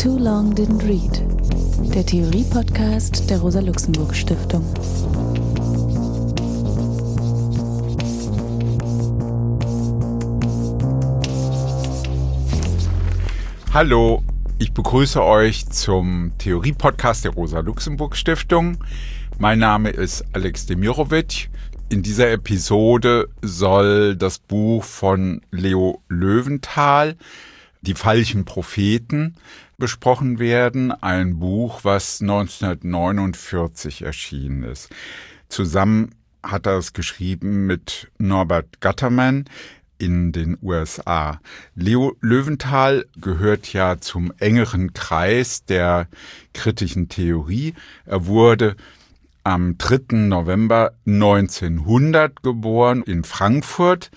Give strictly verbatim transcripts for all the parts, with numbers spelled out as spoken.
Too Long Didn't Read, der Theorie-Podcast der Rosa-Luxemburg-Stiftung. Hallo, ich begrüße euch zum Theorie-Podcast der Rosa-Luxemburg-Stiftung. Mein Name ist Alex Demirovic. In dieser Episode soll das Buch von Leo Löwenthal, Die falschen Propheten, besprochen werden. Ein Buch, was neunzehnhundertneunundvierzig erschienen ist. Zusammen hat er es geschrieben mit Norbert Gattermann in den U S A. Leo Löwenthal gehört ja zum engeren Kreis der kritischen Theorie. Er wurde am dritten November neunzehnhundert geboren in Frankfurt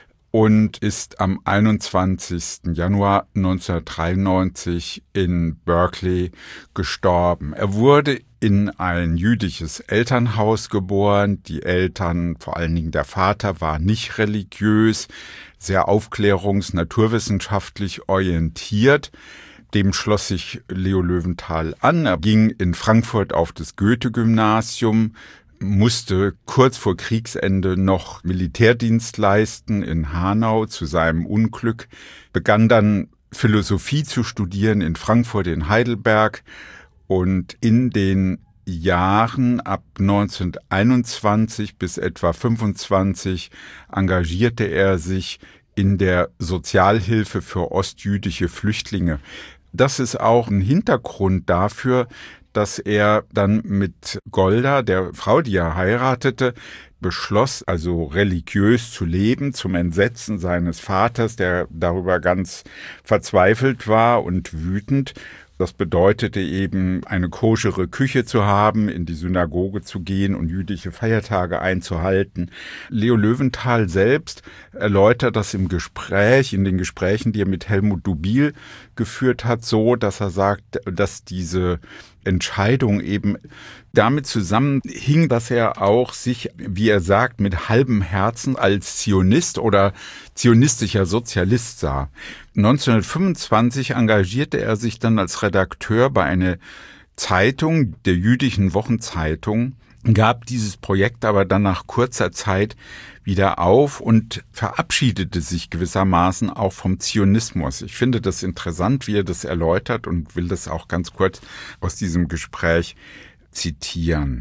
und ist am einundzwanzigsten Januar neunzehnhundertdreiundneunzig in Berkeley gestorben. Er wurde in ein jüdisches Elternhaus geboren. Die Eltern, vor allen Dingen der Vater, war nicht religiös, sehr aufklärungs-, naturwissenschaftlich orientiert. Dem schloss sich Leo Löwenthal an. Er ging in Frankfurt auf das Goethe-Gymnasium, musste kurz vor Kriegsende noch Militärdienst leisten in Hanau zu seinem Unglück, begann dann Philosophie zu studieren in Frankfurt, in Heidelberg, und in den Jahren ab neunzehnhunderteinundzwanzig bis etwa fünfundzwanzig engagierte er sich in der Sozialhilfe für ostjüdische Flüchtlinge. Das ist auch ein Hintergrund dafür, dass er dann mit Golda, der Frau, die er heiratete, beschloss, also religiös zu leben, zum Entsetzen seines Vaters, der darüber ganz verzweifelt war und wütend. Das bedeutete eben, eine koschere Küche zu haben, in die Synagoge zu gehen und jüdische Feiertage einzuhalten. Leo Löwenthal selbst erläutert das im Gespräch, in den Gesprächen, die er mit Helmut Dubil geführt hat, so, dass er sagt, dass diese Entscheidung eben damit zusammenhing, dass er auch sich, wie er sagt, mit halbem Herzen als Zionist oder zionistischer Sozialist sah. neunzehnhundertfünfundzwanzig engagierte er sich dann als Redakteur bei einer Zeitung, der Jüdischen Wochenzeitung, gab dieses Projekt aber dann nach kurzer Zeit wieder auf und verabschiedete sich gewissermaßen auch vom Zionismus. Ich finde das interessant, wie er das erläutert, und will das auch ganz kurz aus diesem Gespräch zitieren.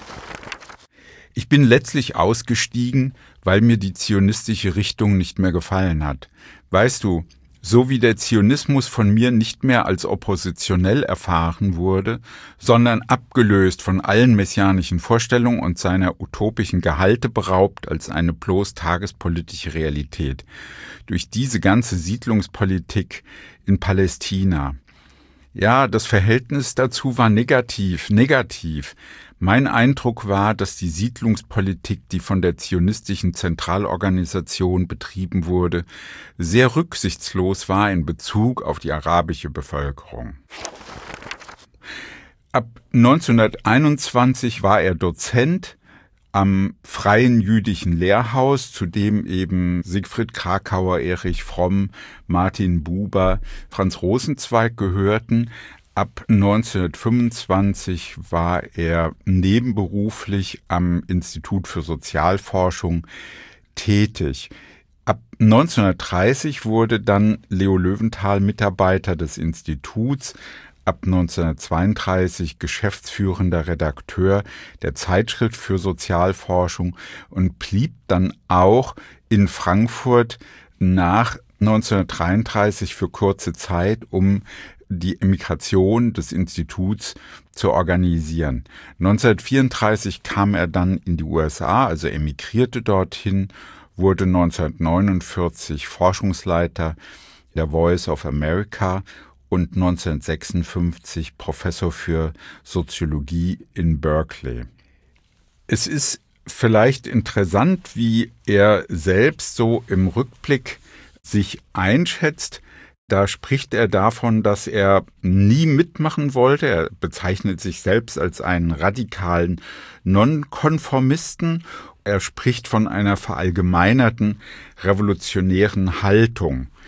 Ich bin letztlich ausgestiegen, weil mir die zionistische Richtung nicht mehr gefallen hat. Weißt du, so wie der Zionismus von mir nicht mehr als oppositionell erfahren wurde, sondern abgelöst von allen messianischen Vorstellungen und seiner utopischen Gehalte beraubt als eine bloß tagespolitische Realität. Durch diese ganze Siedlungspolitik in Palästina. Ja, das Verhältnis dazu war negativ, negativ. Mein Eindruck war, dass die Siedlungspolitik, die von der zionistischen Zentralorganisation betrieben wurde, sehr rücksichtslos war in Bezug auf die arabische Bevölkerung. Ab neunzehnhunderteinundzwanzig war er Dozent am Freien Jüdischen Lehrhaus, zu dem eben Siegfried Krakauer, Erich Fromm, Martin Buber, Franz Rosenzweig gehörten. Ab neunzehnhundertfünfundzwanzig war er nebenberuflich am Institut für Sozialforschung tätig. Ab neunzehnhundertdreißig wurde dann Leo Löwenthal Mitarbeiter des Instituts, ab neunzehnhundertzweiunddreißig geschäftsführender Redakteur der Zeitschrift für Sozialforschung und blieb dann auch in Frankfurt nach neunzehnhundertdreiunddreißig für kurze Zeit, um die Emigration des Instituts zu organisieren. neunzehnhundertvierunddreißig kam er dann in die U S A, also emigrierte dorthin, wurde neunzehnhundertneunundvierzig Forschungsleiter der Voice of America und neunzehnhundertsechsundfünfzig Professor für Soziologie in Berkeley. Es ist vielleicht interessant, wie er selbst so im Rückblick sich einschätzt. Da spricht er davon, dass er nie mitmachen wollte. Er bezeichnet sich selbst als einen radikalen Nonkonformisten. Er spricht von einer verallgemeinerten revolutionären Haltung.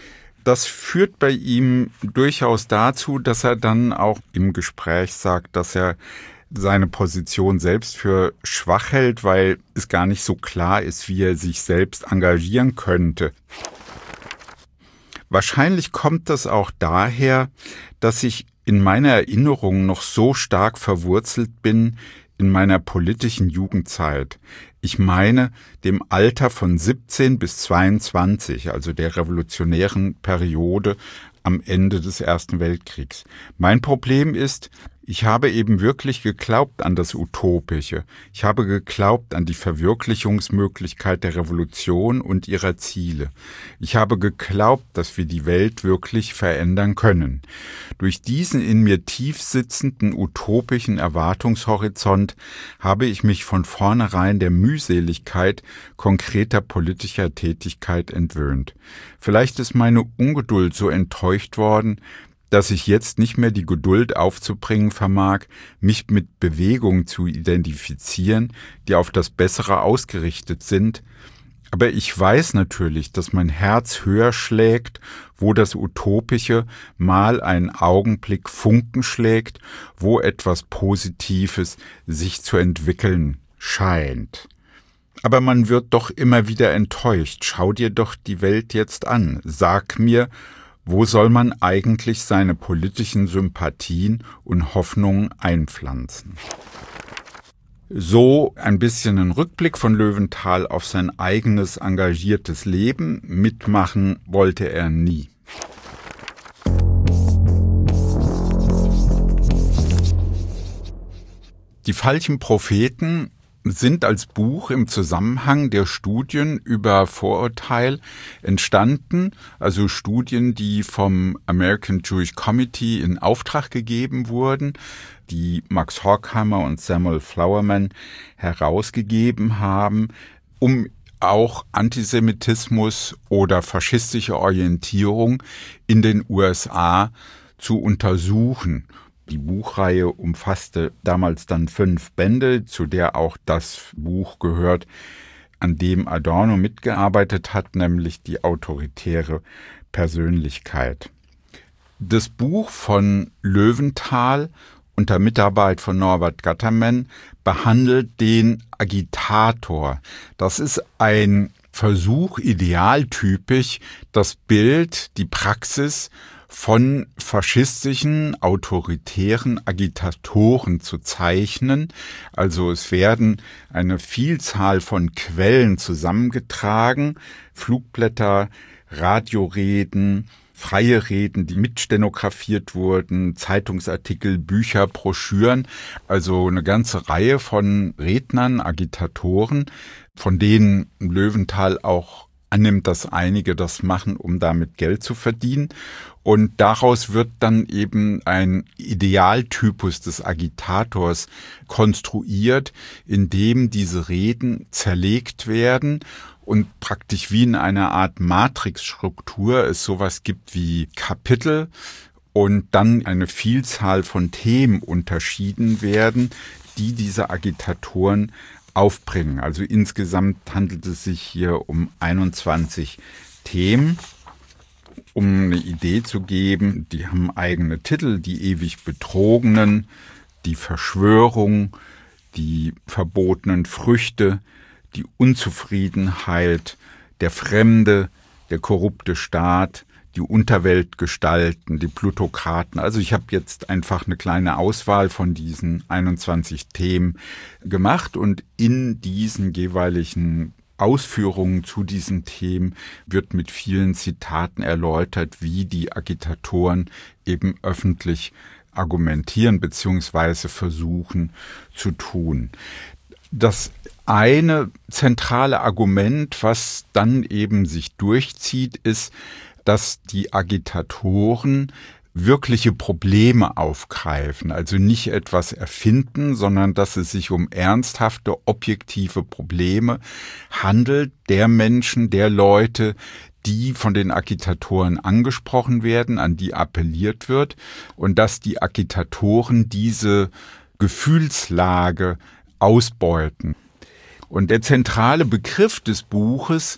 Das führt bei ihm durchaus dazu, dass er dann auch im Gespräch sagt, dass er seine Position selbst für schwach hält, weil es gar nicht so klar ist, wie er sich selbst engagieren könnte. Wahrscheinlich kommt das auch daher, dass ich in meiner Erinnerung noch so stark verwurzelt bin in meiner politischen Jugendzeit. Ich meine, dem Alter von siebzehn bis zweiundzwanzig, also der revolutionären Periode am Ende des Ersten Weltkriegs. Mein Problem ist, ich habe eben wirklich geglaubt an das Utopische. Ich habe geglaubt an die Verwirklichungsmöglichkeit der Revolution und ihrer Ziele. Ich habe geglaubt, dass wir die Welt wirklich verändern können. Durch diesen in mir tief sitzenden utopischen Erwartungshorizont habe ich mich von vornherein der Mühseligkeit konkreter politischer Tätigkeit entwöhnt. Vielleicht ist meine Ungeduld so enttäuscht worden, dass ich jetzt nicht mehr die Geduld aufzubringen vermag, mich mit Bewegungen zu identifizieren, die auf das Bessere ausgerichtet sind. Aber ich weiß natürlich, dass mein Herz höher schlägt, wo das Utopische mal einen Augenblick Funken schlägt, wo etwas Positives sich zu entwickeln scheint. Aber man wird doch immer wieder enttäuscht. Schau dir doch die Welt jetzt an. Sag mir, wo soll man eigentlich seine politischen Sympathien und Hoffnungen einpflanzen? So ein bisschen ein Rückblick von Löwenthal auf sein eigenes engagiertes Leben. Mitmachen wollte er nie. Die falschen Propheten sind als Buch im Zusammenhang der Studien über Vorurteil entstanden, also Studien, die vom American Jewish Committee in Auftrag gegeben wurden, die Max Horkheimer und Samuel Flowerman herausgegeben haben, um auch Antisemitismus oder faschistische Orientierung in den U S A zu untersuchen. Die Buchreihe umfasste damals dann fünf Bände, zu der auch das Buch gehört, an dem Adorno mitgearbeitet hat, nämlich die autoritäre Persönlichkeit. Das Buch von Löwenthal unter Mitarbeit von Norbert Gattermann behandelt den Agitator. Das ist ein Versuch, idealtypisch das Bild, die Praxis von faschistischen, autoritären Agitatoren zu zeichnen. Also es werden eine Vielzahl von Quellen zusammengetragen, Flugblätter, Radioreden, freie Reden, die mitstenografiert wurden, Zeitungsartikel, Bücher, Broschüren, also eine ganze Reihe von Rednern, Agitatoren, von denen Löwenthal auch annimmt, dass einige das machen, um damit Geld zu verdienen. Und daraus wird dann eben ein Idealtypus des Agitators konstruiert, in dem diese Reden zerlegt werden und praktisch wie in einer Art Matrixstruktur es sowas gibt wie Kapitel und dann eine Vielzahl von Themen unterschieden werden, die diese Agitatoren aufbringen. Also insgesamt handelt es sich hier um einundzwanzig Themen. Um eine Idee zu geben, die haben eigene Titel, die ewig Betrogenen, die Verschwörung, die verbotenen Früchte, die Unzufriedenheit, der Fremde, der korrupte Staat, die Unterweltgestalten, die Plutokraten. Also ich habe jetzt einfach eine kleine Auswahl von diesen einundzwanzig Themen gemacht und in diesen jeweiligen Ausführungen zu diesen Themen wird mit vielen Zitaten erläutert, wie die Agitatoren eben öffentlich argumentieren bzw. versuchen zu tun. Das eine zentrale Argument, was dann eben sich durchzieht, ist, dass die Agitatoren wirkliche Probleme aufgreifen, also nicht etwas erfinden, sondern dass es sich um ernsthafte, objektive Probleme handelt, der Menschen, der Leute, die von den Agitatoren angesprochen werden, an die appelliert wird und dass die Agitatoren diese Gefühlslage ausbeuten. Und der zentrale Begriff des Buches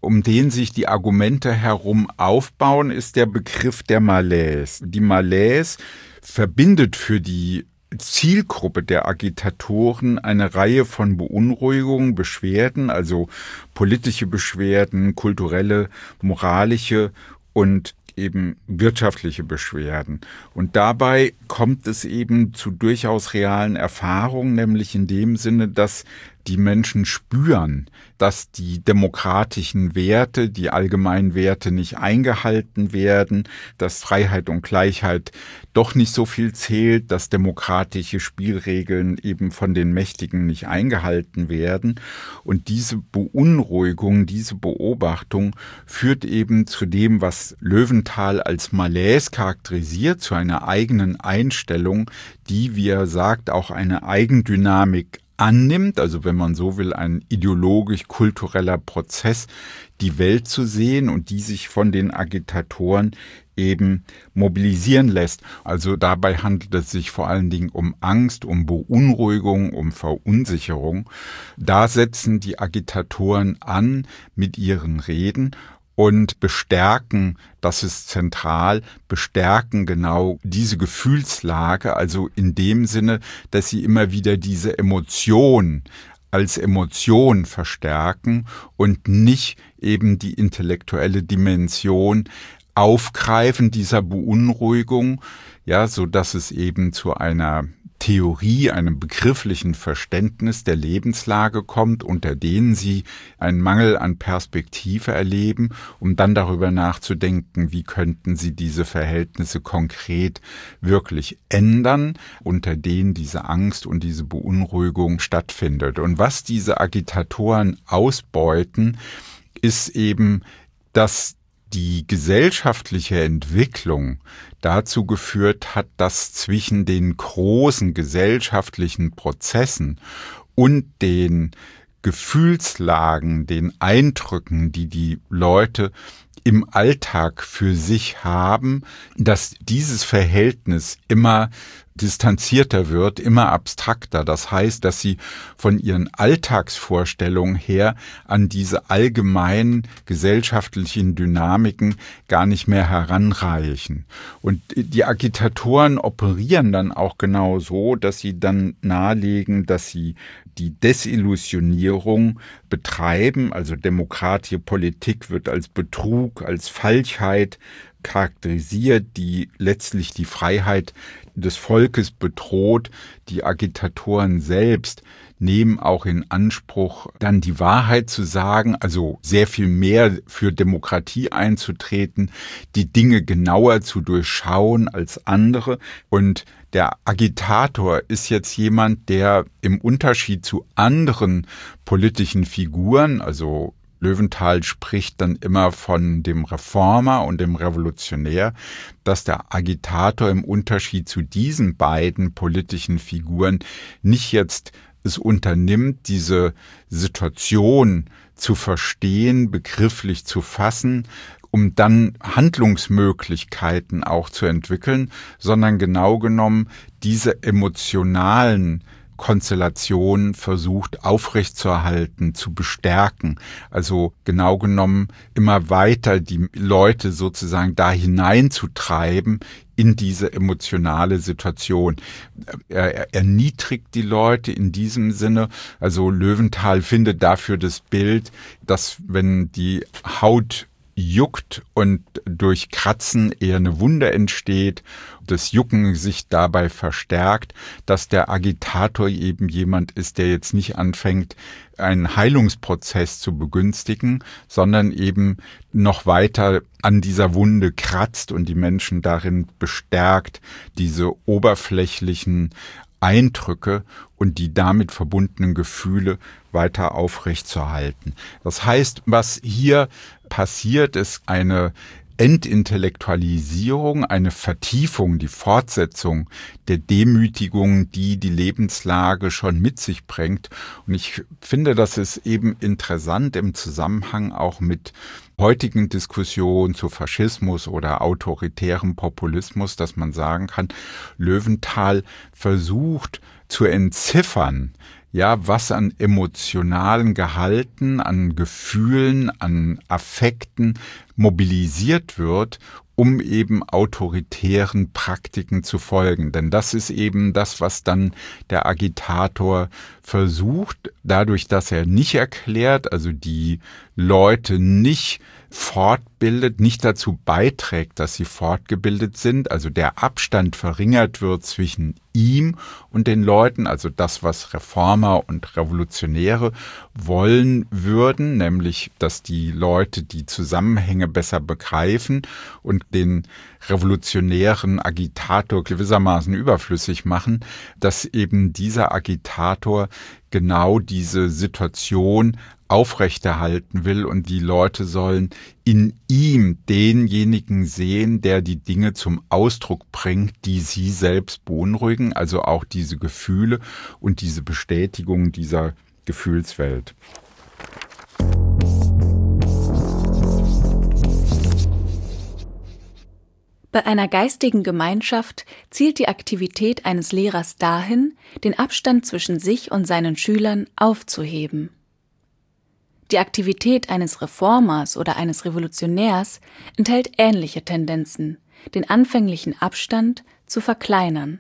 um den sich die Argumente herum aufbauen, ist der Begriff der Malaise. Die Malaise verbindet für die Zielgruppe der Agitatoren eine Reihe von Beunruhigungen, Beschwerden, also politische Beschwerden, kulturelle, moralische und eben wirtschaftliche Beschwerden. Und dabei kommt es eben zu durchaus realen Erfahrungen, nämlich in dem Sinne, dass die Menschen spüren, dass die demokratischen Werte, die allgemeinen Werte nicht eingehalten werden, dass Freiheit und Gleichheit doch nicht so viel zählt, dass demokratische Spielregeln eben von den Mächtigen nicht eingehalten werden. Und diese Beunruhigung, diese Beobachtung führt eben zu dem, was Löwenthal als Malaise charakterisiert, zu einer eigenen Einstellung, die, wie er sagt, auch eine Eigendynamik annimmt, also wenn man so will, ein ideologisch-kultureller Prozess, die Welt zu sehen und die sich von den Agitatoren eben mobilisieren lässt. Also dabei handelt es sich vor allen Dingen um Angst, um Beunruhigung, um Verunsicherung. Da setzen die Agitatoren an mit ihren Reden und bestärken, das ist zentral, bestärken genau diese Gefühlslage, also in dem Sinne, dass sie immer wieder diese Emotion als Emotion verstärken und nicht eben die intellektuelle Dimension aufgreifen dieser Beunruhigung, ja, so dass es eben zu einer Theorie, einem begrifflichen Verständnis der Lebenslage kommt, unter denen sie einen Mangel an Perspektive erleben, um dann darüber nachzudenken, wie könnten sie diese Verhältnisse konkret wirklich ändern, unter denen diese Angst und diese Beunruhigung stattfindet. Und was diese Agitatoren ausbeuten, ist eben, dass die gesellschaftliche Entwicklung dazu geführt hat, dass zwischen den großen gesellschaftlichen Prozessen und den Gefühlslagen, den Eindrücken, die die Leute im Alltag für sich haben, dass dieses Verhältnis immer distanzierter wird, immer abstrakter. Das heißt, dass sie von ihren Alltagsvorstellungen her an diese allgemeinen gesellschaftlichen Dynamiken gar nicht mehr heranreichen. Und die Agitatoren operieren dann auch genau so, dass sie dann nahelegen, dass sie die Desillusionierung betreiben, also demokratische Politik wird als Betrug, als Falschheit charakterisiert, die letztlich die Freiheit des Volkes bedroht. Die Agitatoren selbst nehmen auch in Anspruch, dann die Wahrheit zu sagen, also sehr viel mehr für Demokratie einzutreten, die Dinge genauer zu durchschauen als andere. Und der Agitator ist jetzt jemand, der im Unterschied zu anderen politischen Figuren, also Löwenthal spricht dann immer von dem Reformer und dem Revolutionär, dass der Agitator im Unterschied zu diesen beiden politischen Figuren nicht jetzt es unternimmt, diese Situation zu verstehen, begrifflich zu fassen, um dann Handlungsmöglichkeiten auch zu entwickeln, sondern genau genommen diese emotionalen Konstellationen versucht aufrechtzuerhalten, zu bestärken. Also genau genommen immer weiter die Leute sozusagen da hineinzutreiben in diese emotionale Situation. Er, er erniedrigt die Leute in diesem Sinne. Also Löwenthal findet dafür das Bild, dass wenn die Haut juckt und durch Kratzen eher eine Wunde entsteht, das Jucken sich dabei verstärkt, dass der Agitator eben jemand ist, der jetzt nicht anfängt, einen Heilungsprozess zu begünstigen, sondern eben noch weiter an dieser Wunde kratzt und die Menschen darin bestärkt, diese oberflächlichen Eindrücke und die damit verbundenen Gefühle weiter aufrechtzuerhalten. Das heißt, was hier passiert, ist eine Entintellektualisierung, eine Vertiefung, die Fortsetzung der Demütigung, die die Lebenslage schon mit sich bringt. Und ich finde, das ist eben interessant im Zusammenhang auch mit heutigen Diskussionen zu Faschismus oder autoritärem Populismus, dass man sagen kann, Löwenthal versucht zu entziffern, ja, was an emotionalen Gehalten, an Gefühlen, an Affekten mobilisiert wird, um eben autoritären Praktiken zu folgen. Denn das ist eben das, was dann der Agitator versucht, dadurch, dass er nicht erklärt, also die Leute nicht fortbildet, nicht dazu beiträgt, dass sie fortgebildet sind, also der Abstand verringert wird zwischen ihm und den Leuten, also das, was Reformer und Revolutionäre wollen würden, nämlich, dass die Leute die Zusammenhänge besser begreifen und den revolutionären Agitator gewissermaßen überflüssig machen, dass eben dieser Agitator genau diese Situation aufrechterhalten will und die Leute sollen in ihm denjenigen sehen, der die Dinge zum Ausdruck bringt, die sie selbst beunruhigen, also auch diese Gefühle und diese Bestätigung dieser Gefühlswelt. Bei einer geistigen Gemeinschaft zielt die Aktivität eines Lehrers dahin, den Abstand zwischen sich und seinen Schülern aufzuheben. Die Aktivität eines Reformers oder eines Revolutionärs enthält ähnliche Tendenzen, den anfänglichen Abstand zu verkleinern.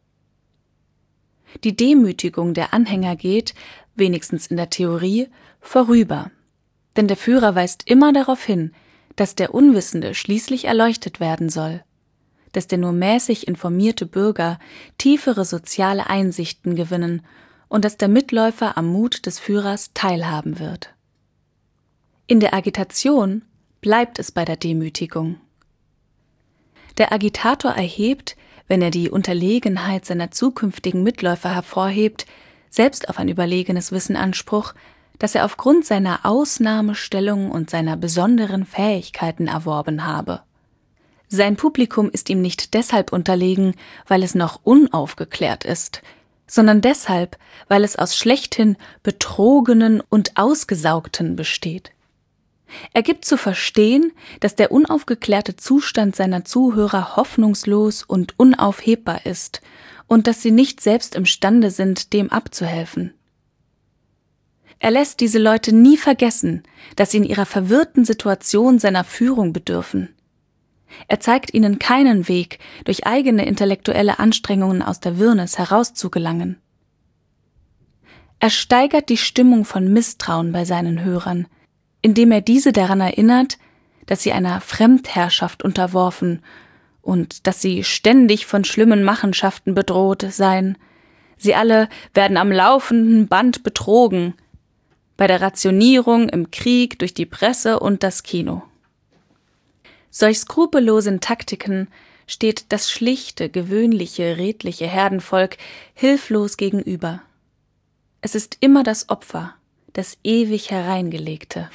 Die Demütigung der Anhänger geht, wenigstens in der Theorie, vorüber, denn der Führer weist immer darauf hin, dass der Unwissende schließlich erleuchtet werden soll, dass der nur mäßig informierte Bürger tiefere soziale Einsichten gewinnen und dass der Mitläufer am Mut des Führers teilhaben wird. In der Agitation bleibt es bei der Demütigung. Der Agitator erhebt, wenn er die Unterlegenheit seiner zukünftigen Mitläufer hervorhebt, selbst auf ein überlegenes Wissen Anspruch, das er aufgrund seiner Ausnahmestellung und seiner besonderen Fähigkeiten erworben habe. Sein Publikum ist ihm nicht deshalb unterlegen, weil es noch unaufgeklärt ist, sondern deshalb, weil es aus schlechthin Betrogenen und Ausgesaugten besteht. Er gibt zu verstehen, dass der unaufgeklärte Zustand seiner Zuhörer hoffnungslos und unaufhebbar ist und dass sie nicht selbst imstande sind, dem abzuhelfen. Er lässt diese Leute nie vergessen, dass sie in ihrer verwirrten Situation seiner Führung bedürfen. Er zeigt ihnen keinen Weg, durch eigene intellektuelle Anstrengungen aus der Wirrnis herauszugelangen. Er steigert die Stimmung von Misstrauen bei seinen Hörern, indem er diese daran erinnert, dass sie einer Fremdherrschaft unterworfen und dass sie ständig von schlimmen Machenschaften bedroht seien. Sie alle werden am laufenden Band betrogen, bei der Rationierung, im Krieg, durch die Presse und das Kino. Solch skrupellosen Taktiken steht das schlichte, gewöhnliche, redliche Herdenvolk hilflos gegenüber. Es ist immer das Opfer, das ewig Hereingelegte.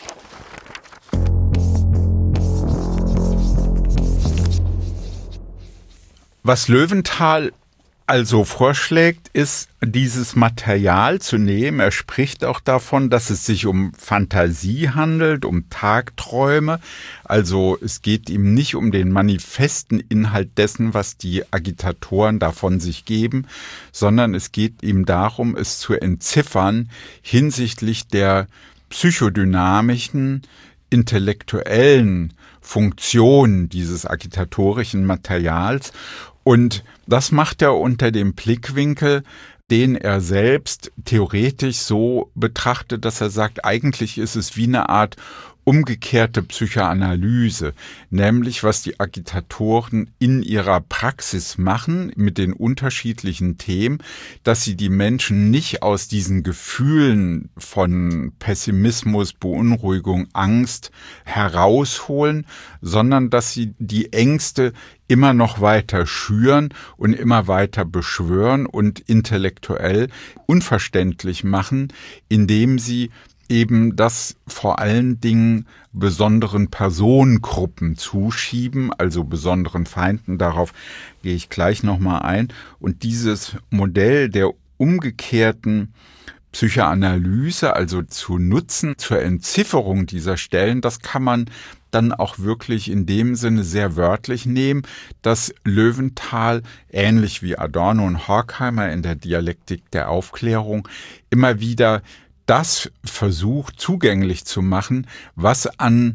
Was Löwenthal also vorschlägt, ist, dieses Material zu nehmen. Er spricht auch davon, dass es sich um Fantasie handelt, um Tagträume. Also es geht ihm nicht um den manifesten Inhalt dessen, was die Agitatoren davon sich geben, sondern es geht ihm darum, es zu entziffern hinsichtlich der psychodynamischen, intellektuellen Funktion dieses agitatorischen Materials. Und das macht er unter dem Blickwinkel, den er selbst theoretisch so betrachtet, dass er sagt, eigentlich ist es wie eine Art umgekehrte Psychoanalyse, nämlich was die Agitatoren in ihrer Praxis machen mit den unterschiedlichen Themen, dass sie die Menschen nicht aus diesen Gefühlen von Pessimismus, Beunruhigung, Angst herausholen, sondern dass sie die Ängste immer noch weiter schüren und immer weiter beschwören und intellektuell unverständlich machen, indem sie eben das vor allen Dingen besonderen Personengruppen zuschieben, also besonderen Feinden. Darauf gehe ich gleich nochmal ein. Und dieses Modell der umgekehrten Psychoanalyse, also zu nutzen zur Entzifferung dieser Stellen, das kann man dann auch wirklich in dem Sinne sehr wörtlich nehmen, dass Löwenthal, ähnlich wie Adorno und Horkheimer in der Dialektik der Aufklärung, immer wieder das versucht zugänglich zu machen, was an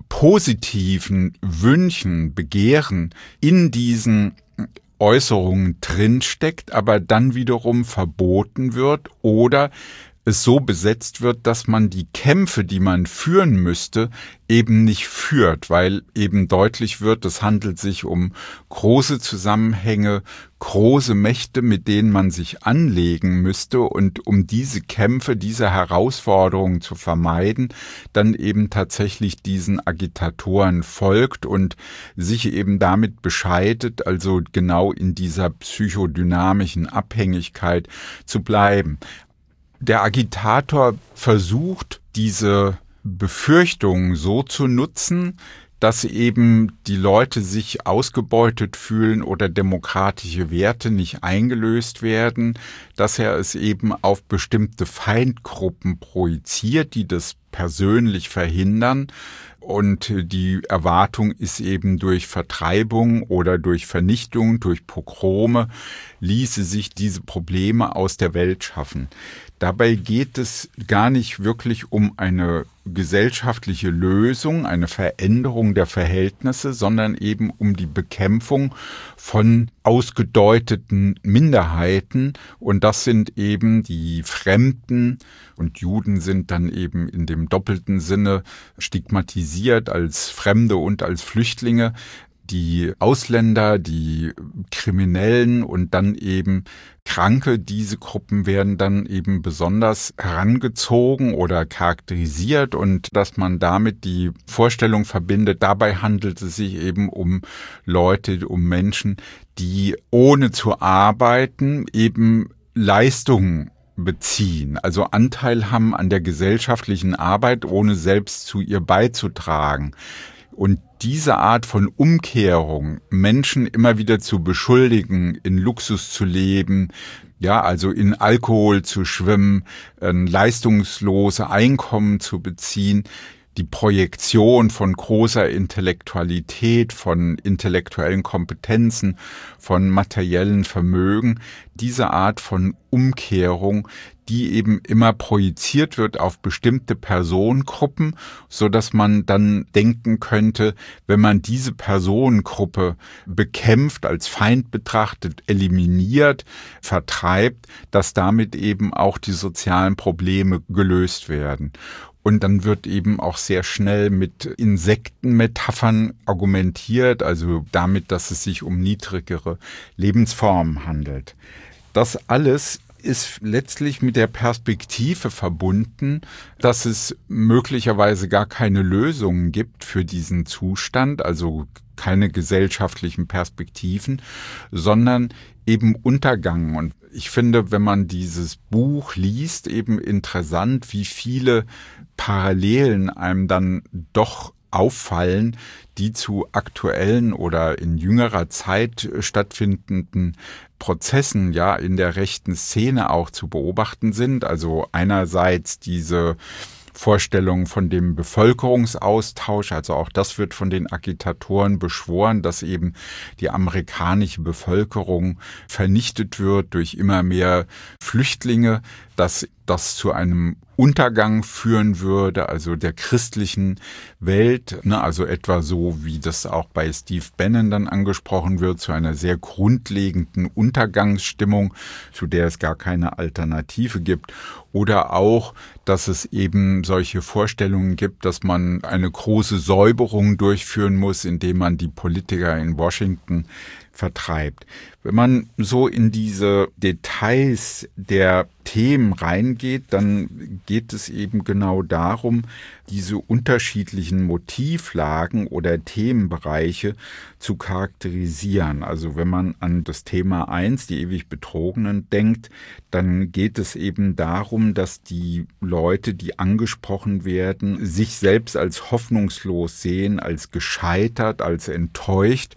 positiven Wünschen, Begehren in diesen Äußerungen drinsteckt, aber dann wiederum verboten wird oder es so besetzt wird, dass man die Kämpfe, die man führen müsste, eben nicht führt, weil eben deutlich wird, es handelt sich um große Zusammenhänge, große Mächte, mit denen man sich anlegen müsste, und um diese Kämpfe, diese Herausforderungen zu vermeiden, dann eben tatsächlich diesen Agitatoren folgt und sich eben damit bescheidet, also genau in dieser psychodynamischen Abhängigkeit zu bleiben. Der Agitator versucht, diese Befürchtungen so zu nutzen, dass eben die Leute sich ausgebeutet fühlen oder demokratische Werte nicht eingelöst werden, dass er es eben auf bestimmte Feindgruppen projiziert, die das persönlich verhindern. Und die Erwartung ist eben, durch Vertreibung oder durch Vernichtung, durch Pogrome ließe sich diese Probleme aus der Welt schaffen. Dabei geht es gar nicht wirklich um eine gesellschaftliche Lösung, eine Veränderung der Verhältnisse, sondern eben um die Bekämpfung von ausgedeuteten Minderheiten. Und das sind eben die Fremden, und Juden sind dann eben in dem doppelten Sinne stigmatisiert als Fremde und als Flüchtlinge. Die Ausländer, die Kriminellen und dann eben Kranke, diese Gruppen werden dann eben besonders herangezogen oder charakterisiert, und dass man damit die Vorstellung verbindet, dabei handelt es sich eben um Leute, um Menschen, die ohne zu arbeiten eben Leistungen beziehen, also Anteil haben an der gesellschaftlichen Arbeit, ohne selbst zu ihr beizutragen. Und diese Art von Umkehrung, Menschen immer wieder zu beschuldigen, in Luxus zu leben, ja, also in Alkohol zu schwimmen, ein leistungslose Einkommen zu beziehen, die Projektion von großer Intellektualität, von intellektuellen Kompetenzen, von materiellen Vermögen, diese Art von Umkehrung, die eben immer projiziert wird auf bestimmte Personengruppen, so dass man dann denken könnte, wenn man diese Personengruppe bekämpft, als Feind betrachtet, eliminiert, vertreibt, dass damit eben auch die sozialen Probleme gelöst werden. Und dann wird eben auch sehr schnell mit Insektenmetaphern argumentiert, also damit, dass es sich um niedrigere Lebensformen handelt. Das alles ist letztlich mit der Perspektive verbunden, dass es möglicherweise gar keine Lösungen gibt für diesen Zustand, also keine gesellschaftlichen Perspektiven, sondern eben Untergang. Und ich finde, wenn man dieses Buch liest, eben interessant, wie viele Parallelen einem dann doch auffallen, die zu aktuellen oder in jüngerer Zeit stattfindenden Prozessen ja in der rechten Szene auch zu beobachten sind. Also einerseits diese Vorstellung von dem Bevölkerungsaustausch, also auch das wird von den Agitatoren beschworen, dass eben die amerikanische Bevölkerung vernichtet wird durch immer mehr Flüchtlinge, dass das zu einem Untergang führen würde, also der christlichen Welt, ne, also etwa so, wie das auch bei Steve Bannon dann angesprochen wird, zu einer sehr grundlegenden Untergangsstimmung, zu der es gar keine Alternative gibt. Oder auch, dass es eben solche Vorstellungen gibt, dass man eine große Säuberung durchführen muss, indem man die Politiker in Washington vertreibt. Wenn man so in diese Details der Themen reingeht, dann geht es eben genau darum, diese unterschiedlichen Motivlagen oder Themenbereiche zu charakterisieren. Also wenn man an das Thema eins, die ewig Betrogenen, denkt, dann geht es eben darum, dass die Leute, die angesprochen werden, sich selbst als hoffnungslos sehen, als gescheitert, als enttäuscht,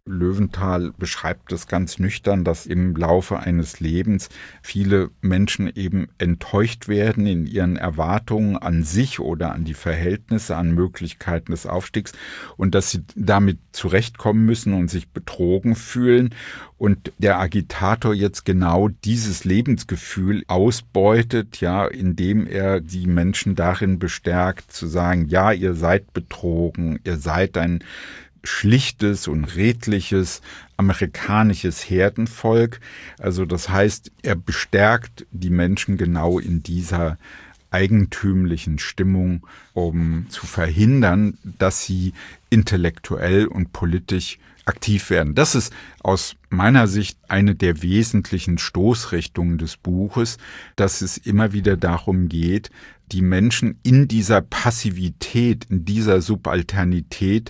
Löwenthal beschreibt es ganz nüchtern, dass im Laufe eines Lebens viele Menschen eben enttäuscht werden in ihren Erwartungen an sich oder an die Verhältnisse, an Möglichkeiten des Aufstiegs und dass sie damit zurechtkommen müssen und sich betrogen fühlen. Und der Agitator jetzt genau dieses Lebensgefühl ausbeutet, ja, indem er die Menschen darin bestärkt, zu sagen, ja, ihr seid betrogen, ihr seid ein schlichtes und redliches amerikanisches Herdenvolk. Also das heißt, er bestärkt die Menschen genau in dieser eigentümlichen Stimmung, um zu verhindern, dass sie intellektuell und politisch aktiv werden. Das ist aus meiner Sicht eine der wesentlichen Stoßrichtungen des Buches, dass es immer wieder darum geht, die Menschen in dieser Passivität, in dieser Subalternität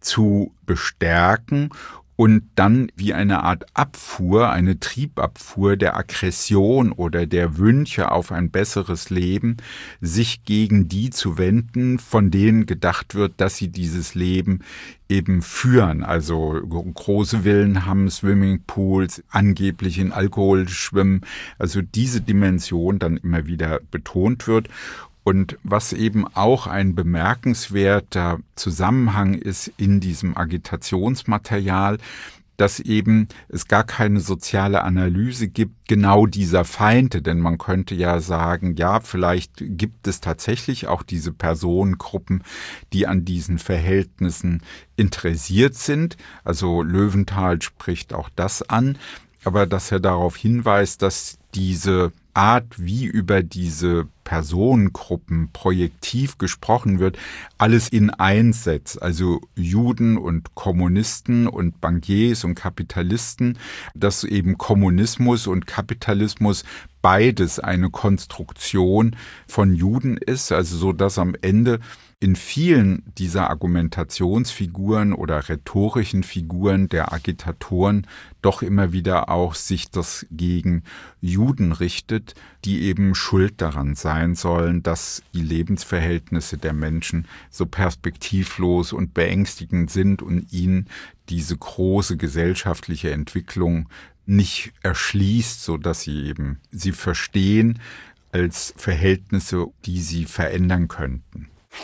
zu bestärken und dann wie eine Art Abfuhr, eine Triebabfuhr der Aggression oder der Wünsche auf ein besseres Leben, sich gegen die zu wenden, von denen gedacht wird, dass sie dieses Leben eben führen. Also große Villen haben, Swimmingpools, angeblich in Alkohol schwimmen. Also diese Dimension dann immer wieder betont wird. Und was eben auch ein bemerkenswerter Zusammenhang ist in diesem Agitationsmaterial, dass eben es gar keine soziale Analyse gibt genau dieser Feinde, denn man könnte ja sagen, ja, vielleicht gibt es tatsächlich auch diese Personengruppen, die an diesen Verhältnissen interessiert sind. Also Löwenthal spricht auch das an, aber dass er darauf hinweist, dass diese Art, wie über diese Personengruppen projektiv gesprochen wird, alles in eins setzt, also Juden und Kommunisten und Bankiers und Kapitalisten, dass eben Kommunismus und Kapitalismus beides eine Konstruktion von Juden ist, also so, dass am Ende in vielen dieser Argumentationsfiguren oder rhetorischen Figuren der Agitatoren doch immer wieder auch sich das gegen Juden richtet, die eben schuld daran sein sollen, dass die Lebensverhältnisse der Menschen so perspektivlos und beängstigend sind und ihnen diese große gesellschaftliche Entwicklung nicht erschließt, so dass sie eben sie verstehen als Verhältnisse, die sie verändern könnten.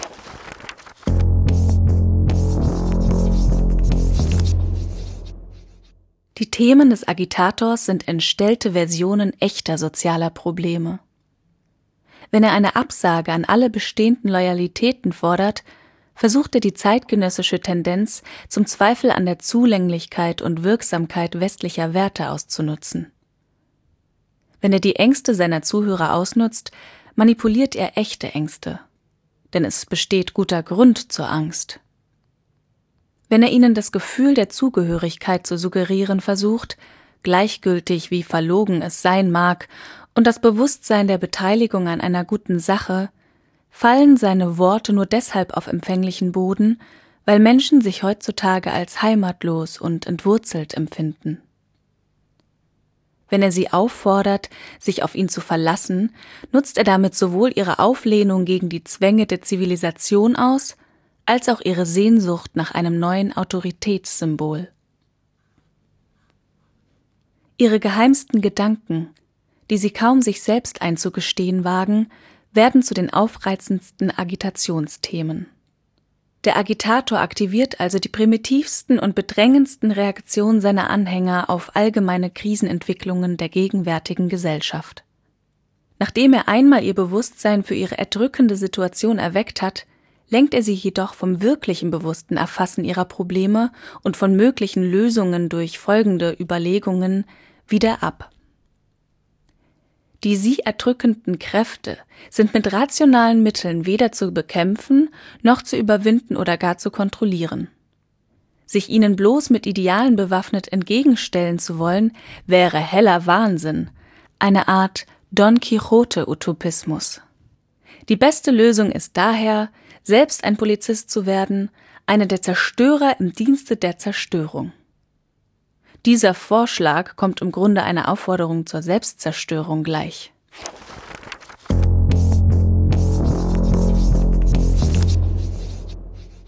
Die Themen des Agitators sind entstellte Versionen echter sozialer Probleme. Wenn er eine Absage an alle bestehenden Loyalitäten fordert, versucht er die zeitgenössische Tendenz zum Zweifel an der Zulänglichkeit und Wirksamkeit westlicher Werte auszunutzen. Wenn er die Ängste seiner Zuhörer ausnutzt, manipuliert er echte Ängste. Denn es besteht guter Grund zur Angst. Wenn er ihnen das Gefühl der Zugehörigkeit zu suggerieren versucht, gleichgültig wie verlogen es sein mag, und das Bewusstsein der Beteiligung an einer guten Sache, fallen seine Worte nur deshalb auf empfänglichen Boden, weil Menschen sich heutzutage als heimatlos und entwurzelt empfinden. Wenn er sie auffordert, sich auf ihn zu verlassen, nutzt er damit sowohl ihre Auflehnung gegen die Zwänge der Zivilisation aus, als auch ihre Sehnsucht nach einem neuen Autoritätssymbol. Ihre geheimsten Gedanken, die sie kaum sich selbst einzugestehen wagen, werden zu den aufreizendsten Agitationsthemen. Der Agitator aktiviert also die primitivsten und bedrängendsten Reaktionen seiner Anhänger auf allgemeine Krisenentwicklungen der gegenwärtigen Gesellschaft. Nachdem er einmal ihr Bewusstsein für ihre erdrückende Situation erweckt hat, lenkt er sie jedoch vom wirklichen bewussten Erfassen ihrer Probleme und von möglichen Lösungen durch folgende Überlegungen wieder ab. Die sie erdrückenden Kräfte sind mit rationalen Mitteln weder zu bekämpfen, noch zu überwinden oder gar zu kontrollieren. Sich ihnen bloß mit Idealen bewaffnet entgegenstellen zu wollen, wäre heller Wahnsinn, eine Art Don Quixote-Utopismus. Die beste Lösung ist daher, selbst ein Polizist zu werden, einer der Zerstörer im Dienste der Zerstörung. Dieser Vorschlag kommt im Grunde einer Aufforderung zur Selbstzerstörung gleich.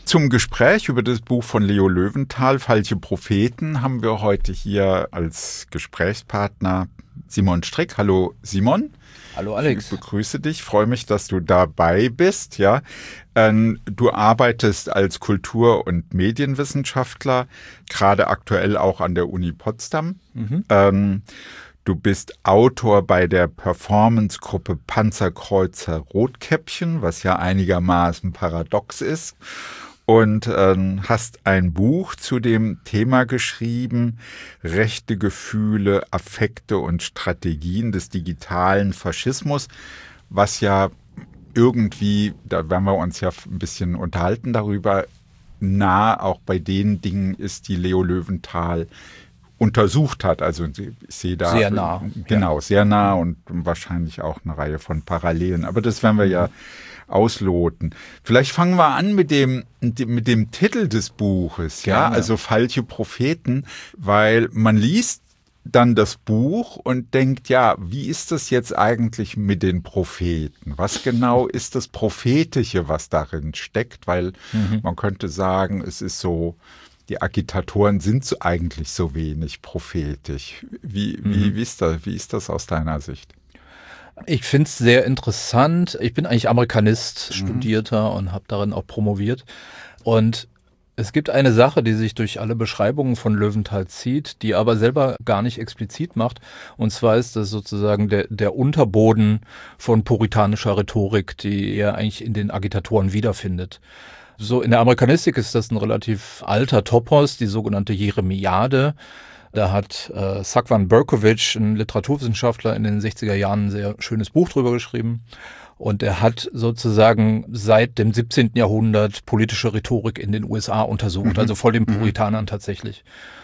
Zum Gespräch über das Buch von Leo Löwenthal, Falsche Propheten, haben wir heute hier als Gesprächspartner Simon Strick. Hallo Simon. Hallo Alex. Ich begrüße dich, freue mich, dass du dabei bist. Ja, ähm, du arbeitest als Kultur- und Medienwissenschaftler, gerade aktuell auch an der Uni Potsdam. Mhm. Ähm, du bist Autor bei der Performance-Gruppe Panzerkreuzer Rotkäppchen, was ja einigermaßen paradox ist. Und ähm, hast ein Buch zu dem Thema geschrieben, rechte Gefühle, Affekte und Strategien des digitalen Faschismus, was ja irgendwie, da werden wir uns ja ein bisschen unterhalten darüber, nah auch bei den Dingen ist, die Leo Löwenthal untersucht hat. Also ich sehe da sehr nah. Genau, ja. sehr nah und wahrscheinlich auch eine Reihe von Parallelen. Aber das werden wir ja ausloten. Vielleicht fangen wir an mit dem, mit dem Titel des Buches, ja, ja, also Falsche Propheten, weil man liest dann das Buch und denkt, ja, wie ist das jetzt eigentlich mit den Propheten? Was genau ist das Prophetische, was darin steckt? Weil mhm. man könnte sagen, es ist so, die Agitatoren sind so eigentlich so wenig prophetisch. Wie, mhm. wie, wie ist das, wie ist das aus deiner Sicht? Ich finde es sehr interessant. Ich bin eigentlich Amerikanist, mhm. Studierter und habe darin auch promoviert. Und es gibt eine Sache, die sich durch alle Beschreibungen von Löwenthal zieht, die aber selber gar nicht explizit macht. Und zwar ist das sozusagen der, der Unterboden von puritanischer Rhetorik, die er eigentlich in den Agitatoren wiederfindet. So in der Amerikanistik ist das ein relativ alter Topos, die sogenannte Jeremiade. Da hat äh, Sackwan Berkowitz, ein Literaturwissenschaftler, in den sechziger Jahren ein sehr schönes Buch drüber geschrieben. Und er hat sozusagen seit dem siebzehnten Jahrhundert politische Rhetorik in den U S A untersucht, mhm. also vor den Puritanern tatsächlich.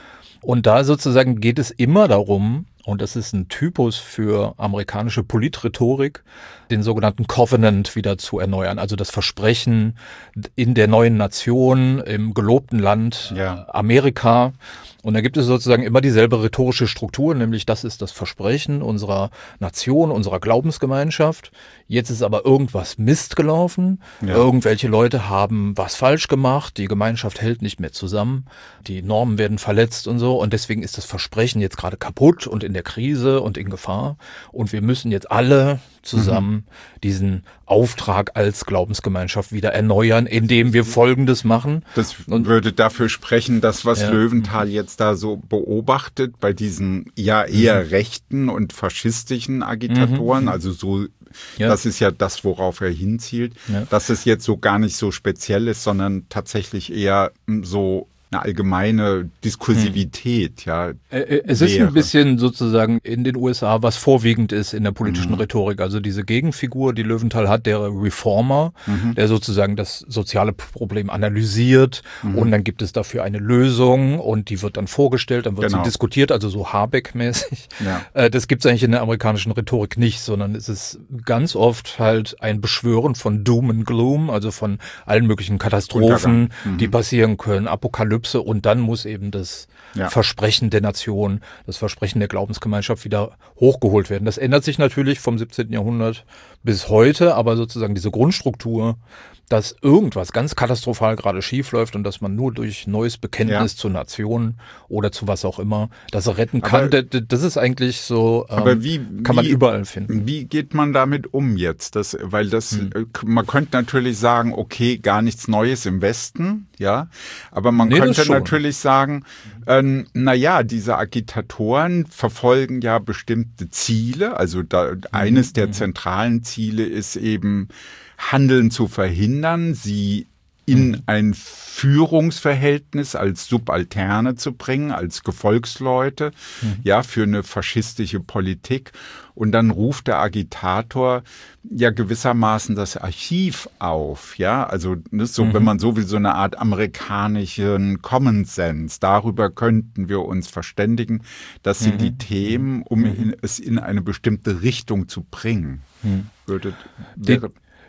Und da sozusagen geht es immer darum, und das ist ein Typus für amerikanische Politrhetorik, den sogenannten Covenant wieder zu erneuern. Also das Versprechen in der neuen Nation, im gelobten Land ja. Amerika. Und da gibt es sozusagen immer dieselbe rhetorische Struktur, nämlich das ist das Versprechen unserer Nation, unserer Glaubensgemeinschaft. Jetzt ist aber irgendwas Mist gelaufen. Ja. Irgendwelche Leute haben was falsch gemacht. Die Gemeinschaft hält nicht mehr zusammen. Die Normen werden verletzt und so. Und deswegen ist das Versprechen jetzt gerade kaputt und in der Krise und in Gefahr. Und wir müssen jetzt alle zusammen mhm. diesen Auftrag als Glaubensgemeinschaft wieder erneuern, indem wir Folgendes machen. Das und, würde dafür sprechen, dass was ja. Löwenthal jetzt da so beobachtet bei diesen ja eher mhm. rechten und faschistischen Agitatoren, mhm. also so, ja. das ist ja das, worauf er hinzielt, ja. dass es jetzt so gar nicht so speziell ist, sondern tatsächlich eher so eine allgemeine Diskursivität, hm. ja. Es ist wäre. ein bisschen sozusagen in den U S A, was vorwiegend ist in der politischen mhm. Rhetorik. Also diese Gegenfigur, die Löwenthal hat, der Reformer, mhm. der sozusagen das soziale Problem analysiert mhm. und dann gibt es dafür eine Lösung und die wird dann vorgestellt, dann wird genau. sie diskutiert, also so Habeck-mäßig. Ja. Das gibt es eigentlich in der amerikanischen Rhetorik nicht, sondern es ist ganz oft halt ein Beschwören von Doom and Gloom, also von allen möglichen Katastrophen, mhm. die passieren können, Apokalypse. Und dann muss eben das ja. Versprechen der Nation, das Versprechen der Glaubensgemeinschaft wieder hochgeholt werden. Das ändert sich natürlich vom siebzehnten Jahrhundert bis heute, aber sozusagen diese Grundstruktur, dass irgendwas ganz katastrophal gerade schief läuft und dass man nur durch neues Bekenntnis ja. zur Nation oder zu was auch immer das retten kann, aber, das ist eigentlich so, ähm, aber wie, kann man wie, überall finden. Wie geht man damit um jetzt? Das, weil das, hm. man könnte natürlich sagen, okay, gar nichts Neues im Westen, ja, aber man nee, könnte natürlich sagen, ähm, na ja, diese Agitatoren verfolgen ja bestimmte Ziele, also da, hm. eines der zentralen Ziele ist eben, Handeln zu verhindern, sie in ein Führungsverhältnis als Subalterne zu bringen, als Gefolgsleute, mhm. ja, für eine faschistische Politik. Und dann ruft der Agitator ja gewissermaßen das Archiv auf, ja, also ne, so, mhm. wenn man so will, so eine Art amerikanischen Common Sense. Darüber könnten wir uns verständigen, dass sie mhm. die Themen, um mhm. in, es in eine bestimmte Richtung zu bringen, mhm. würde, wäre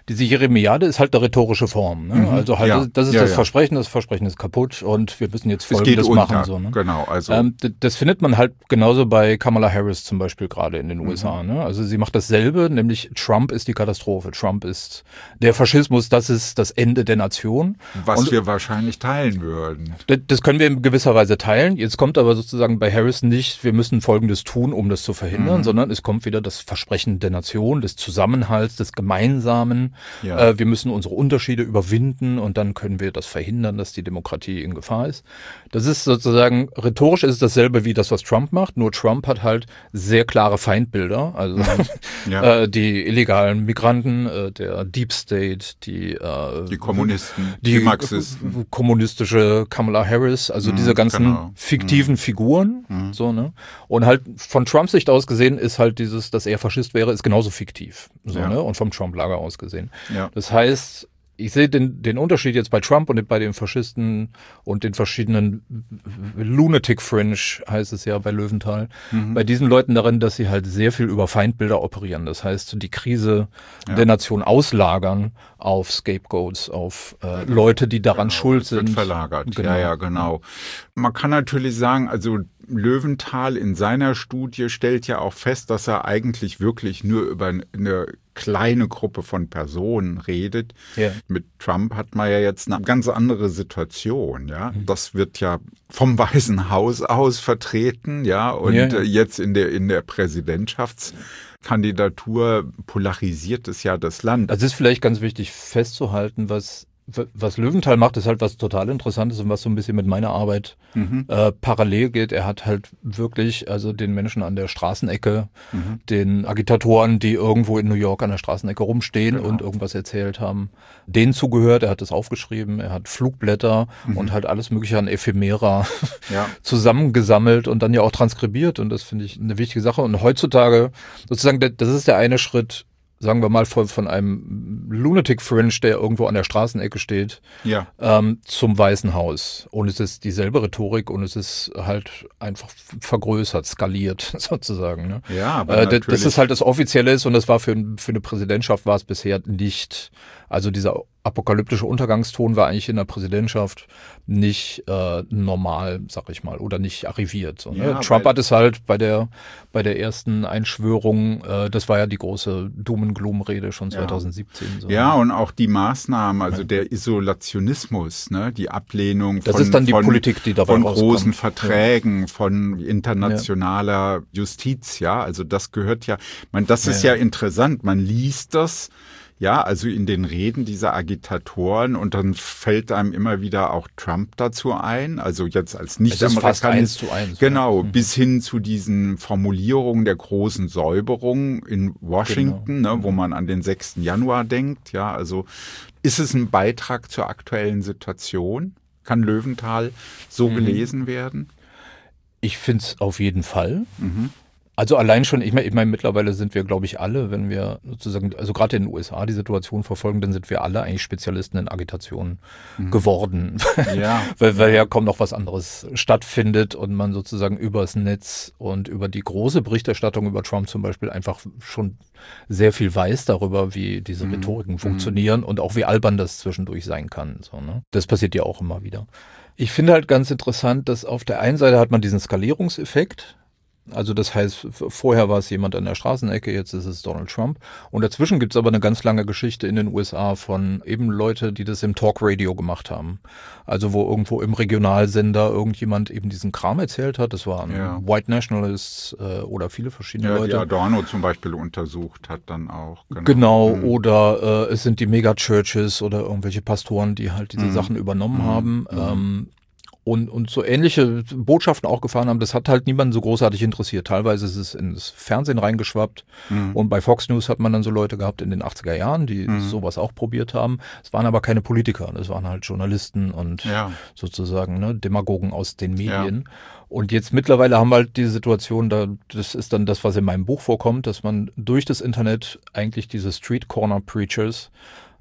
diese Jeremiade ist halt eine rhetorische Form. Ne? Mhm. Also halt, ja. das ist ja, das ja. Versprechen, das Versprechen ist kaputt und wir müssen jetzt Es geht Folgendes unter. machen. So, ne? Genau, also. Ähm, d- das findet man halt genauso bei Kamala Harris zum Beispiel gerade in den U S A. Ne? Also sie macht dasselbe, nämlich Trump ist die Katastrophe. Trump ist der Faschismus, das ist das Ende der Nation. Was und wir wahrscheinlich teilen würden. d- das können wir in gewisser Weise teilen. Jetzt kommt aber sozusagen bei Harris nicht, wir müssen Folgendes tun, um das zu verhindern, Mhm. sondern es kommt wieder das Versprechen der Nation, des Zusammenhalts, des Gemeinsamen. Ja. Äh, wir müssen unsere Unterschiede überwinden und dann können wir das verhindern, dass die Demokratie in Gefahr ist. Das ist sozusagen, rhetorisch ist es dasselbe wie das, was Trump macht, nur Trump hat halt sehr klare Feindbilder, also Ja. äh, die illegalen Migranten, äh, der Deep State, die, äh, Die Kommunisten, die, die Marxisten. kommunistische Kamala Harris, also Mhm, diese ganzen genau. fiktiven Figuren, so, ne? Und halt von Trumps Sicht aus gesehen ist halt dieses, dass er Faschist wäre, ist genauso fiktiv, so, Ja. ne? Und vom Trump-Lager aus gesehen. Ja. Das heißt, ich sehe den, den Unterschied jetzt bei Trump und bei den Faschisten und den verschiedenen Lunatic Fringe, heißt es ja bei Löwenthal, Mhm. bei diesen Leuten darin, dass sie halt sehr viel über Feindbilder operieren. Das heißt, die Krise Ja. der Nation auslagern auf Scapegoats, auf äh, Leute, die daran Genau, schuld es wird sind. verlagert. Genau. Ja, ja, genau. Man kann natürlich sagen, also Löwenthal in seiner Studie stellt ja auch fest, dass er eigentlich wirklich nur über eine kleine Gruppe von Personen redet. Ja. Mit Trump hat man ja jetzt eine ganz andere Situation, ja. Das wird ja vom Weißen Haus aus vertreten, ja, und Ja, ja. äh, jetzt in der in der Präsidentschaftskandidatur polarisiert es ja das Land. Das ist vielleicht ganz wichtig festzuhalten, was, was Löwenthal macht, ist halt was total Interessantes und was so ein bisschen mit meiner Arbeit Mhm. äh, parallel geht. Er hat halt wirklich also den Menschen an der Straßenecke, Mhm. den Agitatoren, die irgendwo in New York an der Straßenecke rumstehen Genau. und irgendwas erzählt haben, denen zugehört. Er hat das aufgeschrieben, er hat Flugblätter Mhm. und halt alles mögliche an Ephemera Ja. zusammengesammelt und dann ja auch transkribiert. Und das finde ich eine wichtige Sache. Und heutzutage sozusagen, der- das ist der eine Schritt, sagen wir mal, von, von einem Lunatic Fringe, der irgendwo an der Straßenecke steht, Ja. ähm, zum Weißen Haus. Und es ist dieselbe Rhetorik und es ist halt einfach vergrößert, skaliert sozusagen. Ne? Ja, aber Äh, das, natürlich. das ist halt das Offizielle ist und das war für, für eine Präsidentschaft war es bisher nicht. Also dieser apokalyptische Untergangston war eigentlich in der Präsidentschaft nicht äh, normal, sag ich mal, oder nicht arriviert. So, ne? Ja, Trump weil- hat es halt bei der bei der ersten Einschwörung, äh, das war ja die große Doom-and-Gloom-Rede schon Ja. zweitausendsiebzehn. So. Ja, und auch die Maßnahmen, also der Isolationismus, ne, die Ablehnung Das von, ist dann die von, Politik, die dabei von rauskommt. großen Verträgen, von internationaler Justiz, ja, also das gehört ja, man, das ist Ja. ja interessant, man liest das, ja, also in den Reden dieser Agitatoren und dann fällt einem immer wieder auch Trump dazu ein, also jetzt als Es ist fast Nicht-Amerikaner. eins zu eins. Genau, Ja. bis hin zu diesen Formulierungen der großen Säuberung in Washington, Genau. ne, wo man an den sechsten Januar denkt. Ja, also ist es ein Beitrag zur aktuellen Situation? Kann Löwenthal so Mhm. gelesen werden? Ich finde es auf jeden Fall. Mhm. Also allein schon, ich meine, ich mein, mittlerweile sind wir, glaube ich, alle, wenn wir sozusagen, also gerade in den U S A die Situation verfolgen, dann sind wir alle eigentlich Spezialisten in Agitation geworden. Ja. weil, weil ja kaum noch was anderes stattfindet und man sozusagen übers Netz und über die große Berichterstattung über Trump zum Beispiel einfach schon sehr viel weiß darüber, wie diese Rhetoriken funktionieren und auch wie albern das zwischendurch sein kann. So, ne? Das passiert ja auch immer wieder. Ich finde halt ganz interessant, dass auf der einen Seite hat man diesen Skalierungseffekt. Also das heißt, vorher war es jemand an der Straßenecke, jetzt ist es Donald Trump. Und dazwischen gibt es aber eine ganz lange Geschichte in den U S A von eben Leute, die das im Talkradio gemacht haben. Also wo irgendwo im Regionalsender irgendjemand eben diesen Kram erzählt hat. Das waren Ja. White Nationalists äh, oder viele verschiedene Ja, die Leute. Adorno zum Beispiel untersucht hat dann auch. Genau, Genau, Mhm. oder äh, es sind die Megachurches oder irgendwelche Pastoren, die halt diese Mhm. Sachen übernommen Mhm. haben. Mhm. Ähm, und, und so ähnliche Botschaften auch gefahren haben, das hat halt niemanden so großartig interessiert. Teilweise ist es ins Fernsehen reingeschwappt Mhm. und bei Fox News hat man dann so Leute gehabt in den achtziger Jahren, die Mhm. sowas auch probiert haben. Es waren aber keine Politiker, das waren halt Journalisten und Ja. sozusagen ne, Demagogen aus den Medien. Und jetzt mittlerweile haben wir halt die Situation, da das ist dann das, was in meinem Buch vorkommt, dass man durch das Internet eigentlich diese Street Corner Preachers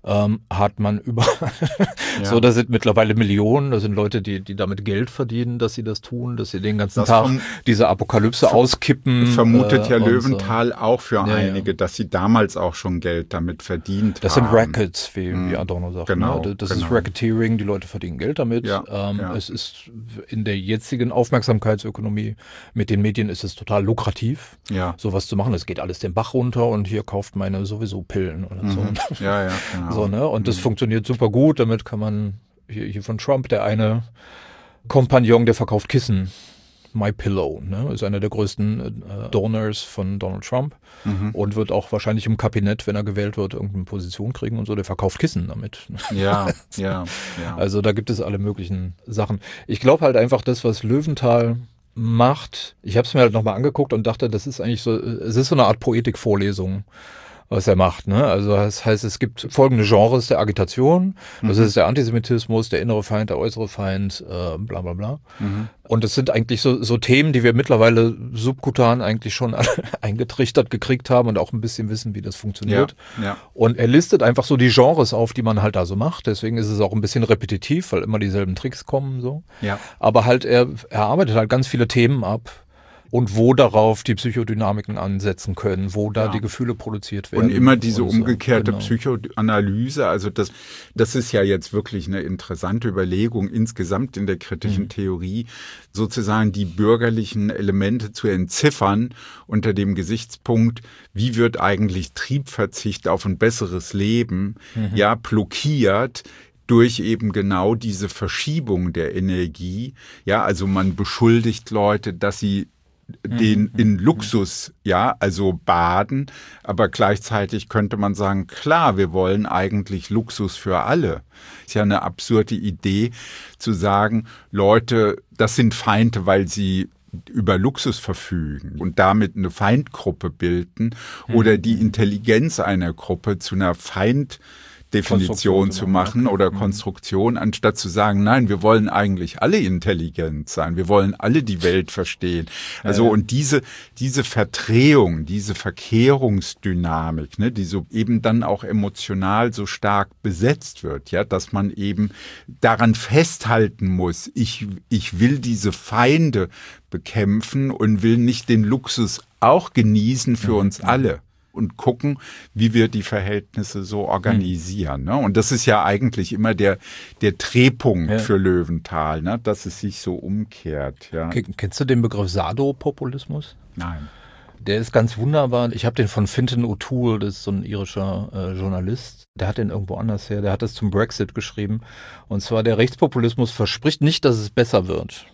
ähm, hat man überall. Ja. So, da sind mittlerweile Millionen, da sind Leute, die, die damit Geld verdienen, dass sie das tun, dass sie den ganzen das Tag vom, diese Apokalypse vom, auskippen. Vermutet äh, ja Löwenthal so. Auch für ja, einige, ja. dass sie damals auch schon Geld damit verdient das haben. Das sind Rackets, wie, mhm. wie Adorno sagt. Genau, ne? Das genau. ist Racketeering, die Leute verdienen Geld damit. Ja, ähm, ja. Es ist in der jetzigen Aufmerksamkeitsökonomie mit den Medien ist es total lukrativ, ja. sowas zu machen. Es geht alles den Bach runter und hier kauft meine sowieso Pillen oder so. Mhm. Ja, ja, genau. So, ne? Und das mhm. funktioniert super gut. Damit kann man hier, hier von Trump, der eine Kompagnon, der verkauft Kissen. MyPillow, ne, ist einer der größten äh, Donors von Donald Trump mhm. und wird auch wahrscheinlich im Kabinett, wenn er gewählt wird, irgendeine Position kriegen und so. Der verkauft Kissen damit. Ja, ja, ja. Also da gibt es alle möglichen Sachen. Ich glaube halt einfach, das, was Löwenthal macht, ich habe es mir halt nochmal angeguckt und dachte, das ist eigentlich so, es ist so eine Art Poetikvorlesung, was er macht, ne? Also das heißt, es gibt folgende Genres der Agitation. Das mhm. ist der Antisemitismus, der innere Feind, der äußere Feind, äh, bla bla bla. Mhm. Und das sind eigentlich so, so Themen, die wir mittlerweile subkutan eigentlich schon eingetrichtert gekriegt haben und auch ein bisschen wissen, wie das funktioniert. Ja, ja. Und er listet einfach so die Genres auf, die man halt da so macht. Deswegen ist es auch ein bisschen repetitiv, weil immer dieselben Tricks kommen so. Ja. Aber halt er, er arbeitet halt ganz viele Themen ab. Und wo darauf die Psychodynamiken ansetzen können, wo da ja. die Gefühle produziert werden. Und immer diese und so. umgekehrte genau. Psychoanalyse, also das, das ist ja jetzt wirklich eine interessante Überlegung insgesamt in der kritischen mhm. Theorie, sozusagen die bürgerlichen Elemente zu entziffern unter dem Gesichtspunkt, wie wird eigentlich Triebverzicht auf ein besseres Leben mhm. ja blockiert, durch eben genau diese Verschiebung der Energie. Ja, also man beschuldigt Leute, dass sie den in Luxus, ja, also baden, aber gleichzeitig könnte man sagen, klar, wir wollen eigentlich Luxus für alle. Ist ja eine absurde Idee zu sagen, Leute, das sind Feinde, weil sie über Luxus verfügen und damit eine Feindgruppe bilden oder die Intelligenz einer Gruppe zu einer Feind Definition zu machen oder Konstruktion, anstatt zu sagen, nein, wir wollen eigentlich alle intelligent sein, wir wollen alle die Welt verstehen. Also ja, ja. und diese diese Verdrehung, diese Verkehrungsdynamik, ne, die so eben dann auch emotional so stark besetzt wird, ja, dass man eben daran festhalten muss, ich ich will diese Feinde bekämpfen und will nicht den Luxus auch genießen für uns alle. Und gucken, wie wir die Verhältnisse so organisieren. Ne? Und das ist ja eigentlich immer der, der Drehpunkt ja. für Löwenthal, ne? Dass es sich so umkehrt. Ja. Kennst du den Begriff Sado-Populismus? Nein. Der ist ganz wunderbar. Ich habe den von Fintan O'Toole, das ist so ein irischer äh, Journalist. Der hat den irgendwo anders her. Der hat das zum Brexit geschrieben. Und zwar, der Rechtspopulismus verspricht nicht, dass es besser wird.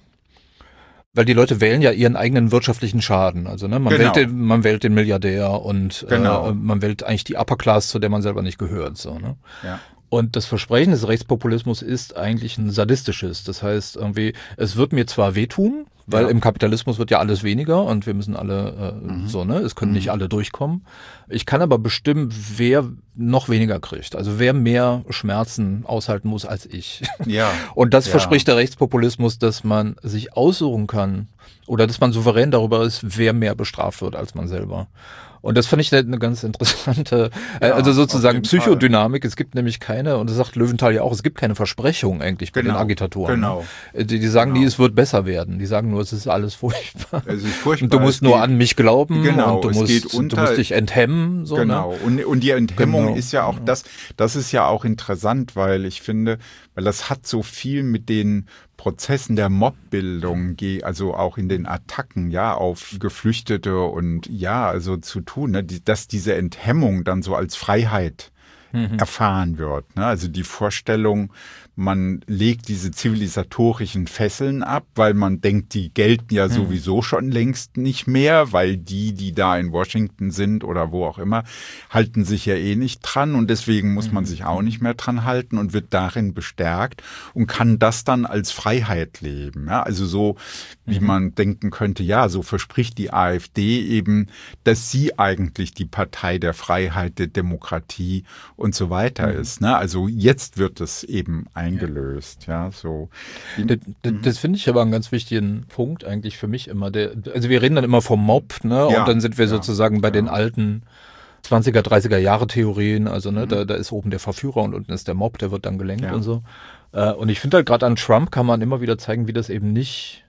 Weil die Leute wählen ja ihren eigenen wirtschaftlichen Schaden. Also ne, man, genau. wählt den, man wählt den Milliardär und genau. äh, man wählt eigentlich die Upper Class, zu der man selber nicht gehört. So, ne? Ja. Und das Versprechen des Rechtspopulismus ist eigentlich ein sadistisches. Das heißt irgendwie, es wird mir zwar wehtun, weil ja. im Kapitalismus wird ja alles weniger und wir müssen alle äh, mhm. so, ne, es können mhm. nicht alle durchkommen. Ich kann aber bestimmen, wer noch weniger kriegt. Also wer mehr Schmerzen aushalten muss als ich. Ja. Und das ja. verspricht der Rechtspopulismus, dass man sich aussuchen kann oder dass man souverän darüber ist, wer mehr bestraft wird als man selber. Und das fand ich eine ganz interessante, ja, also sozusagen Psychodynamik. Fall. Es gibt nämlich keine, und das sagt Löwenthal ja auch, es gibt keine Versprechung eigentlich bei genau, den Agitatoren. Genau. Die, die sagen genau. nie, es wird besser werden. Die sagen nur, es ist alles furchtbar. Es ist furchtbar. Und du musst es nur geht, an mich glauben genau, und du, es musst, geht unter, du musst dich enthemmen. So, genau. Ne? Und, und die Enthemmung genau. ist ja auch das, das ist ja auch interessant, weil ich finde, weil das hat so viel mit den Prozessen der Mobbildung, also auch in den Attacken, ja, auf Geflüchtete und ja, also zu tun, ne, dass diese Enthemmung dann so als Freiheit mhm. erfahren wird. Ne? Also die Vorstellung, man legt diese zivilisatorischen Fesseln ab, weil man denkt, die gelten ja sowieso schon längst nicht mehr, weil die, die da in Washington sind oder wo auch immer, halten sich ja eh nicht dran und deswegen muss man sich auch nicht mehr dran halten und wird darin bestärkt und kann das dann als Freiheit leben. Ja, also so, wie mhm. man denken könnte, ja, so verspricht die AfD eben, dass sie eigentlich die Partei der Freiheit, der Demokratie und so weiter mhm. ist. Ne? Also jetzt wird es eben eingelöst, ja, so. Das, das, das finde ich aber einen ganz wichtigen Punkt eigentlich für mich immer. Der, also wir reden dann immer vom Mob, ne, ja, und dann sind wir ja, sozusagen bei ja. den alten zwanziger, dreißiger Jahre Theorien, also ne, mhm. da, da ist oben der Verführer und unten ist der Mob, der wird dann gelenkt ja. und so. Äh, und ich finde halt gerade an Trump kann man immer wieder zeigen, wie das eben nicht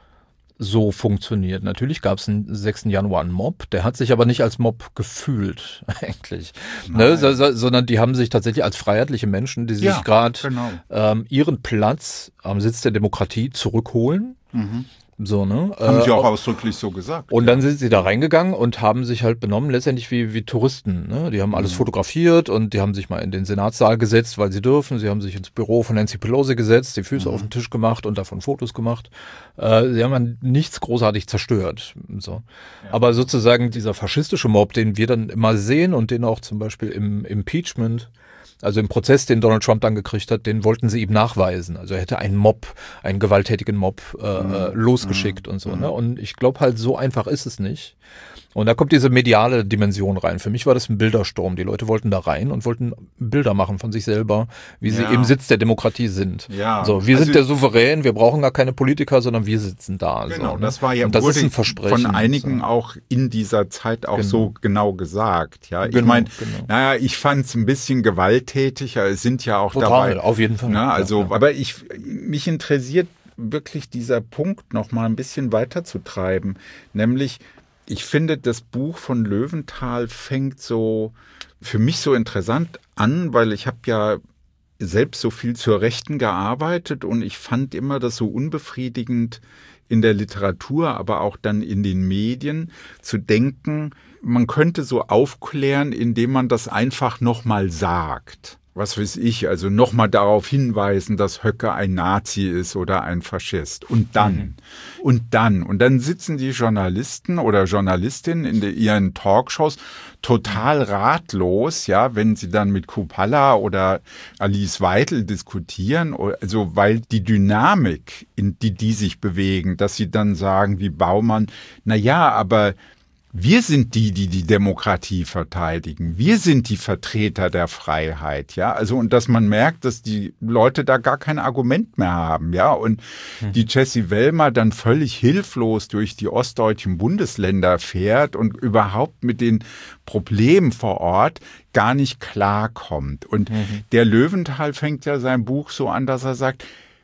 so funktioniert. Natürlich gab es am sechsten Januar einen Mob, der hat sich aber nicht als Mob gefühlt, eigentlich. Ne? So, so, sondern die haben sich tatsächlich als freiheitliche Menschen, die sich ja, gerade genau. ähm, ihren Platz am Sitz der Demokratie zurückholen. Mhm. So, ne? Haben äh, sie auch ausdrücklich so gesagt. Und ja. dann sind sie da reingegangen und haben sich halt benommen, letztendlich wie, wie Touristen. Ne? Die haben alles mhm. fotografiert und die haben sich mal in den Senatssaal gesetzt, weil sie dürfen. Sie haben sich ins Büro von Nancy Pelosi gesetzt, die Füße mhm. auf den Tisch gemacht und davon Fotos gemacht. Äh, sie haben dann nichts großartig zerstört. So. Ja. Aber sozusagen dieser faschistische Mob, den wir dann immer sehen und den auch zum Beispiel im Impeachment, also im Prozess, den Donald Trump dann gekriegt hat, den wollten sie ihm nachweisen. Also er hätte einen Mob, einen gewalttätigen Mob äh, mhm. losgeschickt mhm. und so. Ne? Und ich glaube halt, so einfach ist es nicht. Und da kommt diese mediale Dimension rein. Für mich war das ein Bildersturm. Die Leute wollten da rein und wollten Bilder machen von sich selber, wie sie ja. im Sitz der Demokratie sind. Ja. So, wir also sind der Souverän, wir brauchen gar keine Politiker, sondern wir sitzen da. Genau, so, ne? das war ja und das ist ein Versprechen. Von einigen so. Auch in dieser Zeit auch genau. so genau gesagt. Ja, ich genau, meine, genau. naja, ich fand es ein bisschen gewalttätig. Es sind ja auch Total, dabei. Auf jeden Fall. Na, also, ja, ja. aber ich mich interessiert wirklich dieser Punkt noch mal ein bisschen weiterzutreiben, nämlich ich finde, das Buch von Löwenthal fängt so für mich so interessant an, weil ich habe ja selbst so viel zur Rechten gearbeitet und ich fand immer das so unbefriedigend in der Literatur, aber auch dann in den Medien zu denken, man könnte so aufklären, indem man das einfach nochmal sagt. Was weiß ich, also nochmal darauf hinweisen, dass Höcke ein Nazi ist oder ein Faschist. Und dann, mhm. und dann, und dann sitzen die Journalisten oder Journalistinnen in de, ihren Talkshows total ratlos, ja, wenn sie dann mit Kupala oder Alice Weidel diskutieren, also weil die Dynamik, in die die sich bewegen, dass sie dann sagen wie Baumann, na ja, aber wir sind die, die die Demokratie verteidigen. Wir sind die Vertreter der Freiheit, ja. Also, und dass man merkt, dass die Leute da gar kein Argument mehr haben, ja. Und hm. die Jessie Wellmer dann völlig hilflos durch die ostdeutschen Bundesländer fährt und überhaupt mit den Problemen vor Ort gar nicht klarkommt. Und mhm. der Löwenthal fängt ja sein Buch so an, dass er sagt,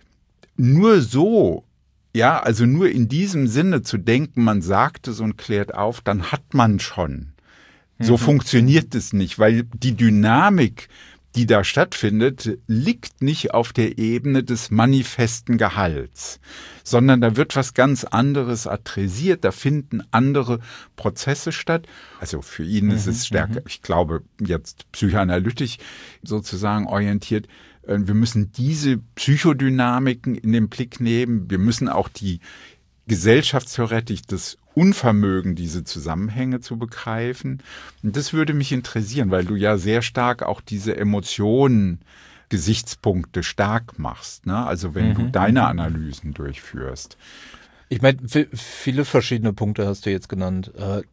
nur so, ja, also nur in diesem Sinne zu denken, man sagt es und klärt auf, dann hat man schon. So mhm. funktioniert es nicht, weil die Dynamik, die da stattfindet, liegt nicht auf der Ebene des manifesten Gehalts, sondern da wird was ganz anderes adressiert, da finden andere Prozesse statt. Also für ihn mhm. ist es stärker, ich glaube, jetzt psychoanalytisch sozusagen orientiert. Wir müssen diese Psychodynamiken in den Blick nehmen. Wir müssen auch die gesellschaftstheoretisch das Unvermögen, diese Zusammenhänge zu begreifen. Und das würde mich interessieren, weil du ja sehr stark auch diese Emotionen, Gesichtspunkte stark machst, ne? Also wenn mhm. du deine Analysen durchführst. Ich meine, viele verschiedene Punkte hast du jetzt genannt.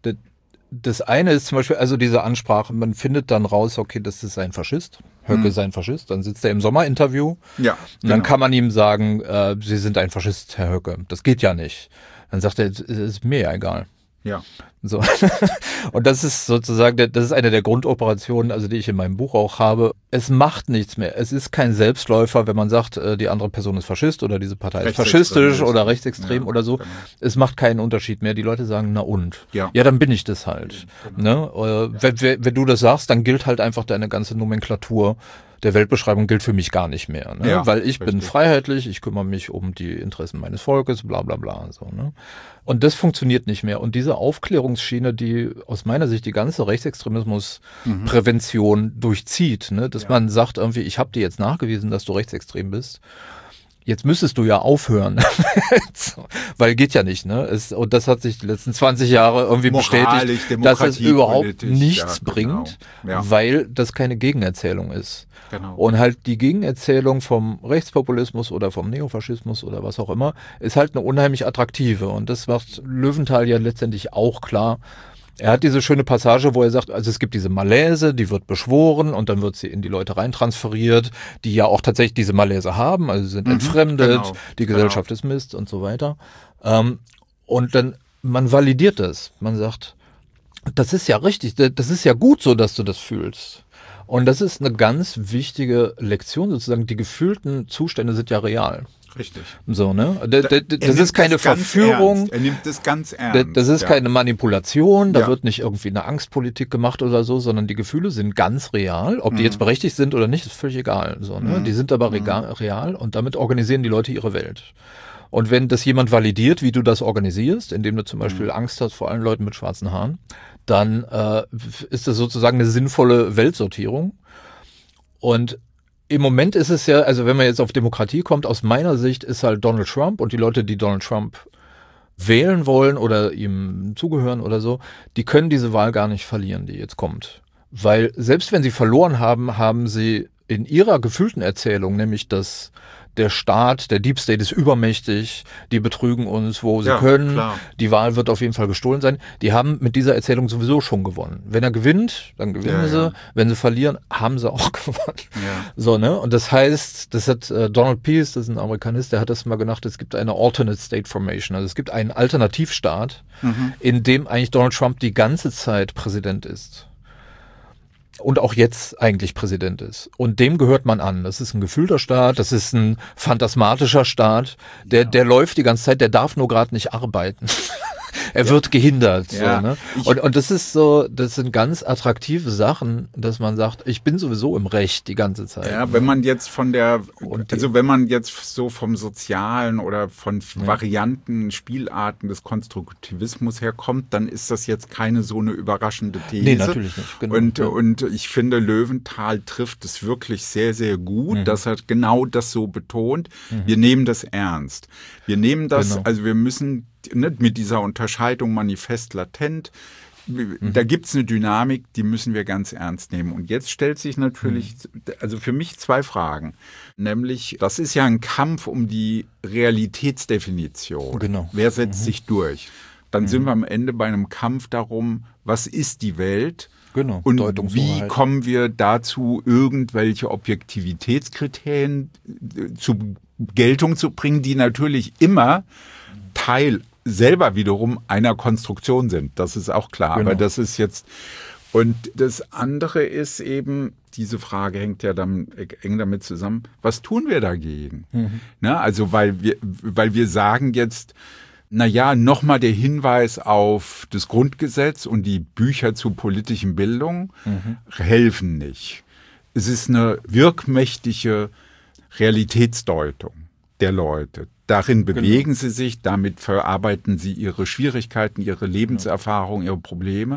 Das eine ist zum Beispiel, also diese Ansprache, man findet dann raus, okay, das ist ein Faschist, Höcke hm. ist ein Faschist, dann sitzt er im Sommerinterview ja, und genau. dann kann man ihm sagen, äh, Sie sind ein Faschist, Herr Höcke, das geht ja nicht. Dann sagt er, es ist mir ja egal. Ja. So. Und das ist sozusagen, das ist eine der Grundoperationen, also die ich in meinem Buch auch habe. Es macht nichts mehr. Es ist kein Selbstläufer, wenn man sagt, die andere Person ist Faschist oder diese Partei ist faschistisch oder rechtsextrem ja, oder so. Genau. Es macht keinen Unterschied mehr. Die Leute sagen, na und? Ja, ja dann bin ich das halt. Genau. Ne? Wenn, wenn du das sagst, dann gilt halt einfach deine ganze Nomenklatur der Weltbeschreibung gilt für mich gar nicht mehr, ne? Ja, weil ich richtig. bin freiheitlich, ich kümmere mich um die Interessen meines Volkes, bla bla bla. So, ne? Und das funktioniert nicht mehr. Und diese Aufklärungsschiene, die aus meiner Sicht die ganze Rechtsextremismusprävention mhm. durchzieht, ne? Dass ja. man sagt irgendwie, ich habe dir jetzt nachgewiesen, dass du rechtsextrem bist. Jetzt müsstest du ja aufhören, so, weil geht ja nicht, ne? Es, und das hat sich die letzten zwanzig Jahre irgendwie Moralisch, bestätigt, dass es überhaupt nichts ja, genau. bringt, ja. weil das keine Gegenerzählung ist. Genau. Und halt die Gegenerzählung vom Rechtspopulismus oder vom Neofaschismus oder was auch immer, ist halt eine unheimlich attraktive. Und das macht Löwenthal ja letztendlich auch klar. Er hat diese schöne Passage, wo er sagt, also es gibt diese Malaise, die wird beschworen und dann wird sie in die Leute reintransferiert, die ja auch tatsächlich diese Malaise haben, also sind mhm, entfremdet, genau, die Gesellschaft genau. ist Mist und so weiter. Ähm, und dann, man validiert das. Man sagt, Das ist ja richtig, das ist ja gut so, dass du das fühlst. Und das ist eine ganz wichtige Lektion sozusagen. Die gefühlten Zustände sind ja real. Richtig. So, ne? D- d- d- das ist keine Verführung. Er nimmt es ganz ernst. Das ist ja. keine Manipulation. Da ja. wird nicht irgendwie eine Angstpolitik gemacht oder so, sondern die Gefühle sind ganz real. Ob die mhm. jetzt berechtigt sind oder nicht, ist völlig egal. So, ne? Mhm. Die sind aber mhm. real und damit organisieren die Leute ihre Welt. Und wenn das jemand validiert, wie du das organisierst, indem du zum Beispiel mhm. Angst hast vor allen Leuten mit schwarzen Haaren, dann äh, ist das sozusagen eine sinnvolle Weltsortierung. Und im Moment ist es ja, also wenn man jetzt auf Demokratie kommt, aus meiner Sicht ist halt Donald Trump und die Leute, die Donald Trump wählen wollen oder ihm zugehören oder so, die können diese Wahl gar nicht verlieren, die jetzt kommt. Weil selbst wenn sie verloren haben, haben sie in ihrer gefühlten Erzählung, nämlich dass der Staat, der Deep State ist übermächtig, die betrügen uns, wo sie ja, können, klar. Die Wahl wird auf jeden Fall gestohlen sein. Die haben mit dieser Erzählung sowieso schon gewonnen. Wenn er gewinnt, dann gewinnen ja, sie. Ja. Wenn sie verlieren, haben sie auch gewonnen. Ja. So, ne? Und das heißt, das hat äh, Donald Pease, das ist ein Amerikanist, der hat das mal gedacht, es gibt eine Alternate State Formation. Also es gibt einen Alternativstaat, mhm. in dem eigentlich Donald Trump die ganze Zeit Präsident ist. Und auch jetzt eigentlich Präsident ist. Und dem gehört man an. Das ist ein gefühlter Staat, das ist ein phantasmatischer Staat, der, ja. der läuft die ganze Zeit, der darf nur gerade nicht arbeiten. Er ja. wird gehindert. Ja. So, ne? und, und das ist so, das sind ganz attraktive Sachen, dass man sagt, ich bin sowieso im Recht die ganze Zeit. Ja, ne? Wenn man jetzt von der, also wenn man jetzt so vom Sozialen oder von ja. Varianten, Spielarten des Konstruktivismus herkommt, dann ist das jetzt keine so eine überraschende These. Nee, natürlich nicht. Genau. Und, ja. und ich finde, Löwenthal trifft es wirklich sehr, sehr gut, mhm. dass er genau das so betont. Mhm. Wir nehmen das ernst. Wir nehmen das, genau. also wir müssen mit dieser Unterscheidung manifest-latent, mhm. da gibt's eine Dynamik, die müssen wir ganz ernst nehmen. Und jetzt stellt sich natürlich, mhm. also für mich zwei Fragen, nämlich, das ist ja ein Kampf um die Realitätsdefinition. Genau. Wer setzt mhm. sich durch? Dann mhm. sind wir am Ende bei einem Kampf darum, was ist die Welt? Genau. Und wie kommen wir dazu, irgendwelche Objektivitätskriterien zu Geltung zu bringen, die natürlich immer Teil selber wiederum einer Konstruktion sind. Das ist auch klar. Genau. Aber das ist jetzt, und das andere ist eben, diese Frage hängt ja dann eng damit zusammen, was tun wir dagegen? Mhm. Na, also weil wir, weil wir sagen jetzt, na ja, nochmal der Hinweis auf das Grundgesetz und die Bücher zur politischen Bildung mhm. helfen nicht. Es ist eine wirkmächtige Realitätsdeutung der Leute. Darin bewegen genau. sie sich, damit verarbeiten sie ihre Schwierigkeiten, ihre Lebenserfahrung, ihre Probleme.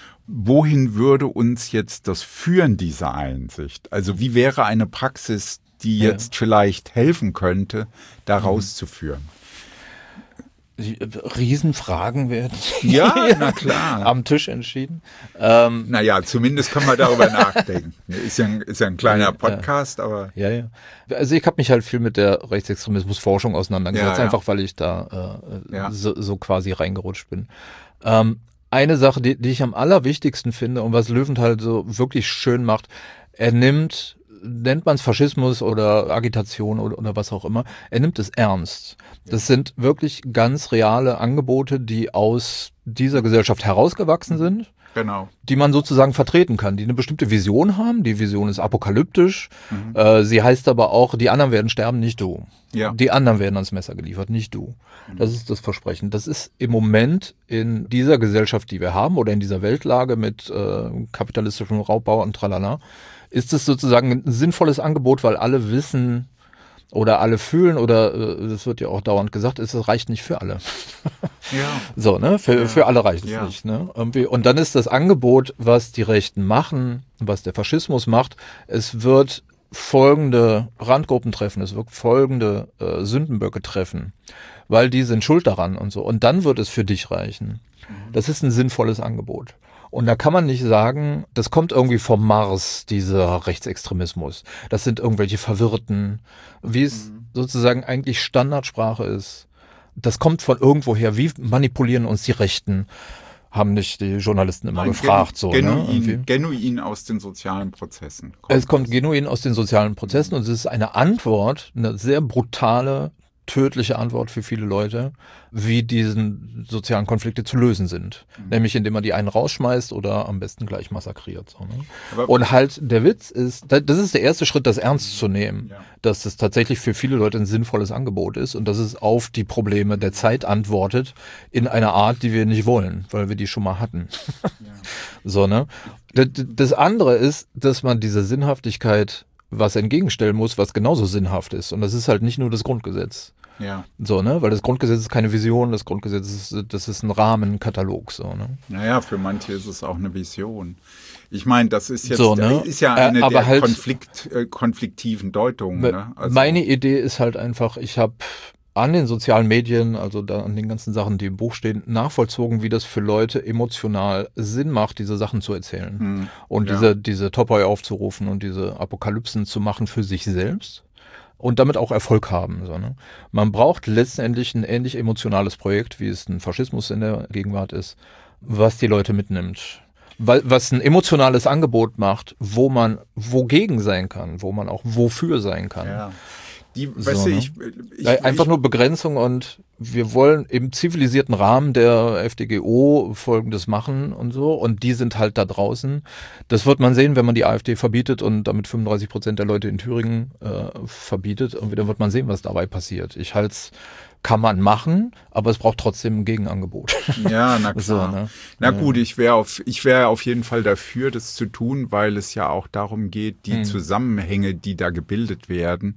Wohin würde uns jetzt das führen, diese Einsicht? Also wie wäre eine Praxis, die ja. jetzt vielleicht helfen könnte, da rauszuführen? Riesenfragen werden ja, na klar. am Tisch entschieden. Ähm, naja, zumindest können wir darüber nachdenken. Ist ja ein, ist ja ein kleiner Podcast, ja. aber... Ja, ja. Also ich habe mich halt viel mit der Rechtsextremismusforschung auseinandergesetzt, ja, ja. einfach weil ich da äh, ja. so, so quasi reingerutscht bin. Ähm, eine Sache, die, die ich am allerwichtigsten finde und was Löwenthal so wirklich schön macht, er nimmt... nennt man es Faschismus oder Agitation oder, oder was auch immer, er nimmt es ernst. Das sind wirklich ganz reale Angebote, die aus dieser Gesellschaft herausgewachsen sind, genau. die man sozusagen vertreten kann, die eine bestimmte Vision haben. Die Vision ist apokalyptisch. Mhm. Äh, sie heißt aber auch, die anderen werden sterben, nicht du. Ja. Die anderen werden ans Messer geliefert, nicht du. Mhm. Das ist das Versprechen. Das ist im Moment in dieser Gesellschaft, die wir haben, oder in dieser Weltlage mit äh, kapitalistischem Raubbau und tralala, ist es sozusagen ein sinnvolles Angebot, weil alle wissen oder alle fühlen oder das wird ja auch dauernd gesagt, es reicht nicht für alle. Ja. So, ne? Für, ja. für alle reicht es ja. nicht. Ne? Irgendwie. Und dann ist das Angebot, was die Rechten machen, was der Faschismus macht, es wird folgende Randgruppen treffen, es wird folgende äh, Sündenböcke treffen, weil die sind schuld daran und so. Und dann wird es für dich reichen. Mhm. Das ist ein sinnvolles Angebot. Und da kann man nicht sagen, das kommt irgendwie vom Mars, dieser Rechtsextremismus. Das sind irgendwelche Verwirrten, wie es mhm. sozusagen eigentlich Standardsprache ist. Das kommt von irgendwoher. Wie manipulieren uns die Rechten? Haben nicht die Journalisten immer Nein, gefragt. Genu- so, genuin, ne? genuin aus den sozialen Prozessen. Kommt es kommt das. genuin aus den sozialen Prozessen und es ist eine Antwort, eine sehr brutale, tödliche Antwort für viele Leute, wie diesen sozialen Konflikte zu lösen sind. Mhm. Nämlich indem man die einen rausschmeißt oder am besten gleich massakriert. So, ne? Und halt der Witz ist, das ist der erste Schritt, das ernst zu nehmen, ja. dass das tatsächlich für viele Leute ein sinnvolles Angebot ist und dass es auf die Probleme der Zeit antwortet in einer Art, die wir nicht wollen, weil wir die schon mal hatten. Ja. So, ne? Das andere ist, dass man diese Sinnhaftigkeit was entgegenstellen muss, was genauso sinnhaft ist. Und das ist halt nicht nur das Grundgesetz. Ja. So, ne? Weil das Grundgesetz ist keine Vision, das Grundgesetz ist, das ist ein Rahmenkatalog, so, ne? Naja, für manche ist es auch eine Vision. Ich meine, das ist jetzt, so, ne? ist ja eine äh, der halt, Konflikt, äh, konfliktiven Deutungen, ne? Also, meine Idee ist halt einfach, ich habe an den sozialen Medien, also da an den ganzen Sachen, die im Buch stehen, nachvollzogen, wie das für Leute emotional Sinn macht, diese Sachen zu erzählen. Hm, und ja. diese, diese Topoi aufzurufen und diese Apokalypsen zu machen für sich selbst. Und damit auch Erfolg haben. So, ne? Man braucht letztendlich ein ähnlich emotionales Projekt, wie es ein Faschismus in der Gegenwart ist, was die Leute mitnimmt. Weil, was ein emotionales Angebot macht, wo man wogegen sein kann, wo man auch wofür sein kann. Ja. Die, so, weißt du, ne? ich, ich, Einfach ich, nur Begrenzung und wir wollen im zivilisierten Rahmen der F D G O Folgendes machen und so und die sind halt da draußen. Das wird man sehen, wenn man die AfD verbietet und damit fünfunddreißig Prozent der Leute in Thüringen äh, verbietet und dann wird man sehen, was dabei passiert. Ich halte es, kann man machen, aber es braucht trotzdem ein Gegenangebot. Ja, na klar. So, ne? Na gut, ich wäre auf, ich wäre auf jeden Fall dafür, das zu tun, weil es ja auch darum geht, die hm. Zusammenhänge, die da gebildet werden,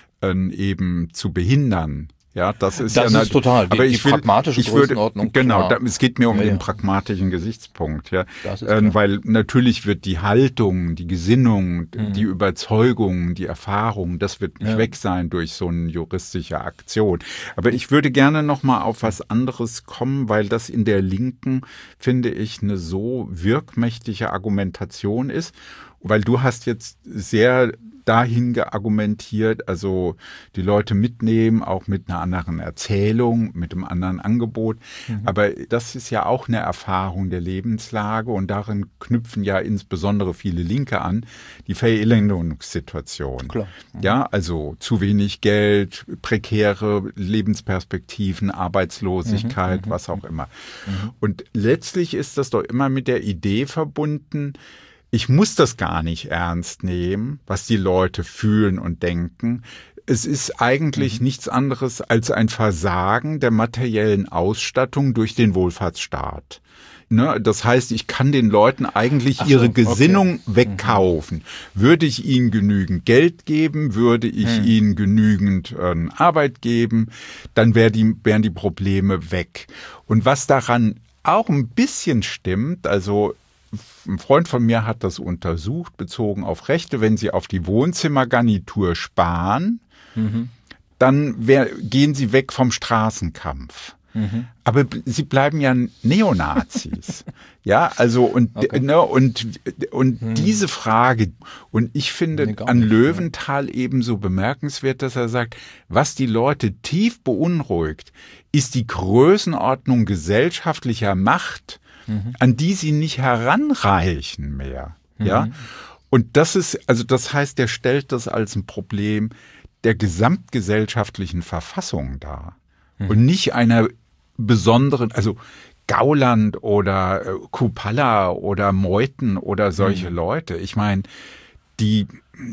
eben zu behindern. Ja, das ist das ja ist total die, aber ich die will, pragmatische ich würde, Größenordnung. Genau, da, es geht mir um ja, den ja. pragmatischen Gesichtspunkt, ja, das ist ähm, weil natürlich wird die Haltung, die Gesinnung, mhm. die Überzeugung, die Erfahrung, das wird nicht ja. weg sein durch so eine juristische Aktion. Aber ich würde gerne noch mal auf was anderes kommen, weil das in der Linken, finde ich, eine so wirkmächtige Argumentation ist, weil du hast jetzt sehr dahin geargumentiert, also die Leute mitnehmen, auch mit einer anderen Erzählung, mit einem anderen Angebot. Mhm. Aber das ist ja auch eine Erfahrung der Lebenslage und darin knüpfen ja insbesondere viele Linke an, die Verelendungssituation. Klar. Mhm. Ja, also zu wenig Geld, prekäre Lebensperspektiven, Arbeitslosigkeit, mhm. was auch immer. Mhm. Und letztlich ist das doch immer mit der Idee verbunden, ich muss das gar nicht ernst nehmen, was die Leute fühlen und denken. Es ist eigentlich mhm. nichts anderes als ein Versagen der materiellen Ausstattung durch den Wohlfahrtsstaat. Ne? Das heißt, ich kann den Leuten eigentlich Ach ihre so, Gesinnung okay. wegkaufen. Mhm. Würde ich ihnen genügend Geld geben, würde ich mhm. ihnen genügend äh, Arbeit geben, dann wär die, wären die Probleme weg. Und was daran auch ein bisschen stimmt, also ein Freund von mir hat das untersucht, bezogen auf Rechte. Wenn sie auf die Wohnzimmergarnitur sparen, mhm. dann wär, gehen sie weg vom Straßenkampf. Mhm. Aber sie bleiben ja Neonazis. Ja, also und, okay. ne, und, und mhm. diese Frage, und ich finde nee, an Löwenthal ja. ebenso bemerkenswert, dass er sagt, was die Leute tief beunruhigt, ist die Größenordnung gesellschaftlicher Macht, Mhm. an die sie nicht heranreichen mehr, mhm. ja. Und das ist, also das heißt, der stellt das als ein Problem der gesamtgesellschaftlichen Verfassung dar mhm. und nicht einer besonderen, also Gauland oder äh, Kupala oder Meuthen oder solche mhm. Leute. Ich meine, die,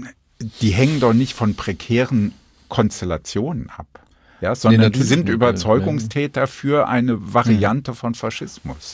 die hängen doch nicht von prekären Konstellationen ab. Ja, sondern nee, die sind Überzeugungstäter für eine Variante mhm. von Faschismus.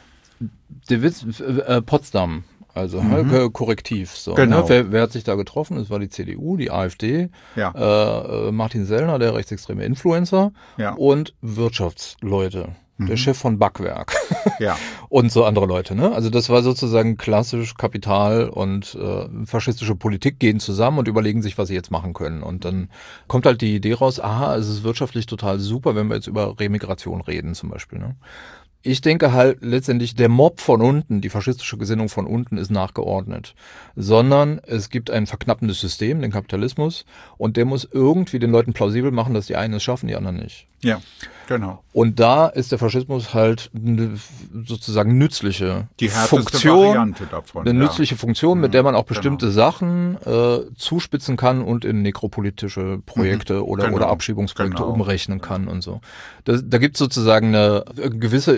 Der Witz, äh, Potsdam, also mhm. äh, Korrektiv. So, genau. Ne? Wer, wer hat sich da getroffen? Es war die C D U, die AfD, ja. äh, Martin Sellner, der rechtsextreme Influencer ja. und Wirtschaftsleute, mhm. der Chef von Backwerk ja. und so andere Leute. Ne? Also das war sozusagen klassisch Kapital und äh, faschistische Politik gehen zusammen und überlegen sich, was sie jetzt machen können. Und dann kommt halt die Idee raus, aha, es ist wirtschaftlich total super, wenn wir jetzt über Remigration reden zum Beispiel. Ne? Ich denke halt letztendlich, der Mob von unten, die faschistische Gesinnung von unten ist nachgeordnet, sondern es gibt ein verknappendes System, den Kapitalismus, und der muss irgendwie den Leuten plausibel machen, dass die einen es schaffen, die anderen nicht. Ja, genau. Und da ist der Faschismus halt eine sozusagen nützliche die Funktion, Variante davon, eine ja. nützliche Funktion, mit der man auch bestimmte genau. Sachen äh, zuspitzen kann und in nekropolitische Projekte mhm. oder, genau. oder Abschiebungsprojekte genau. umrechnen kann und so. Das, da gibt es sozusagen eine gewisse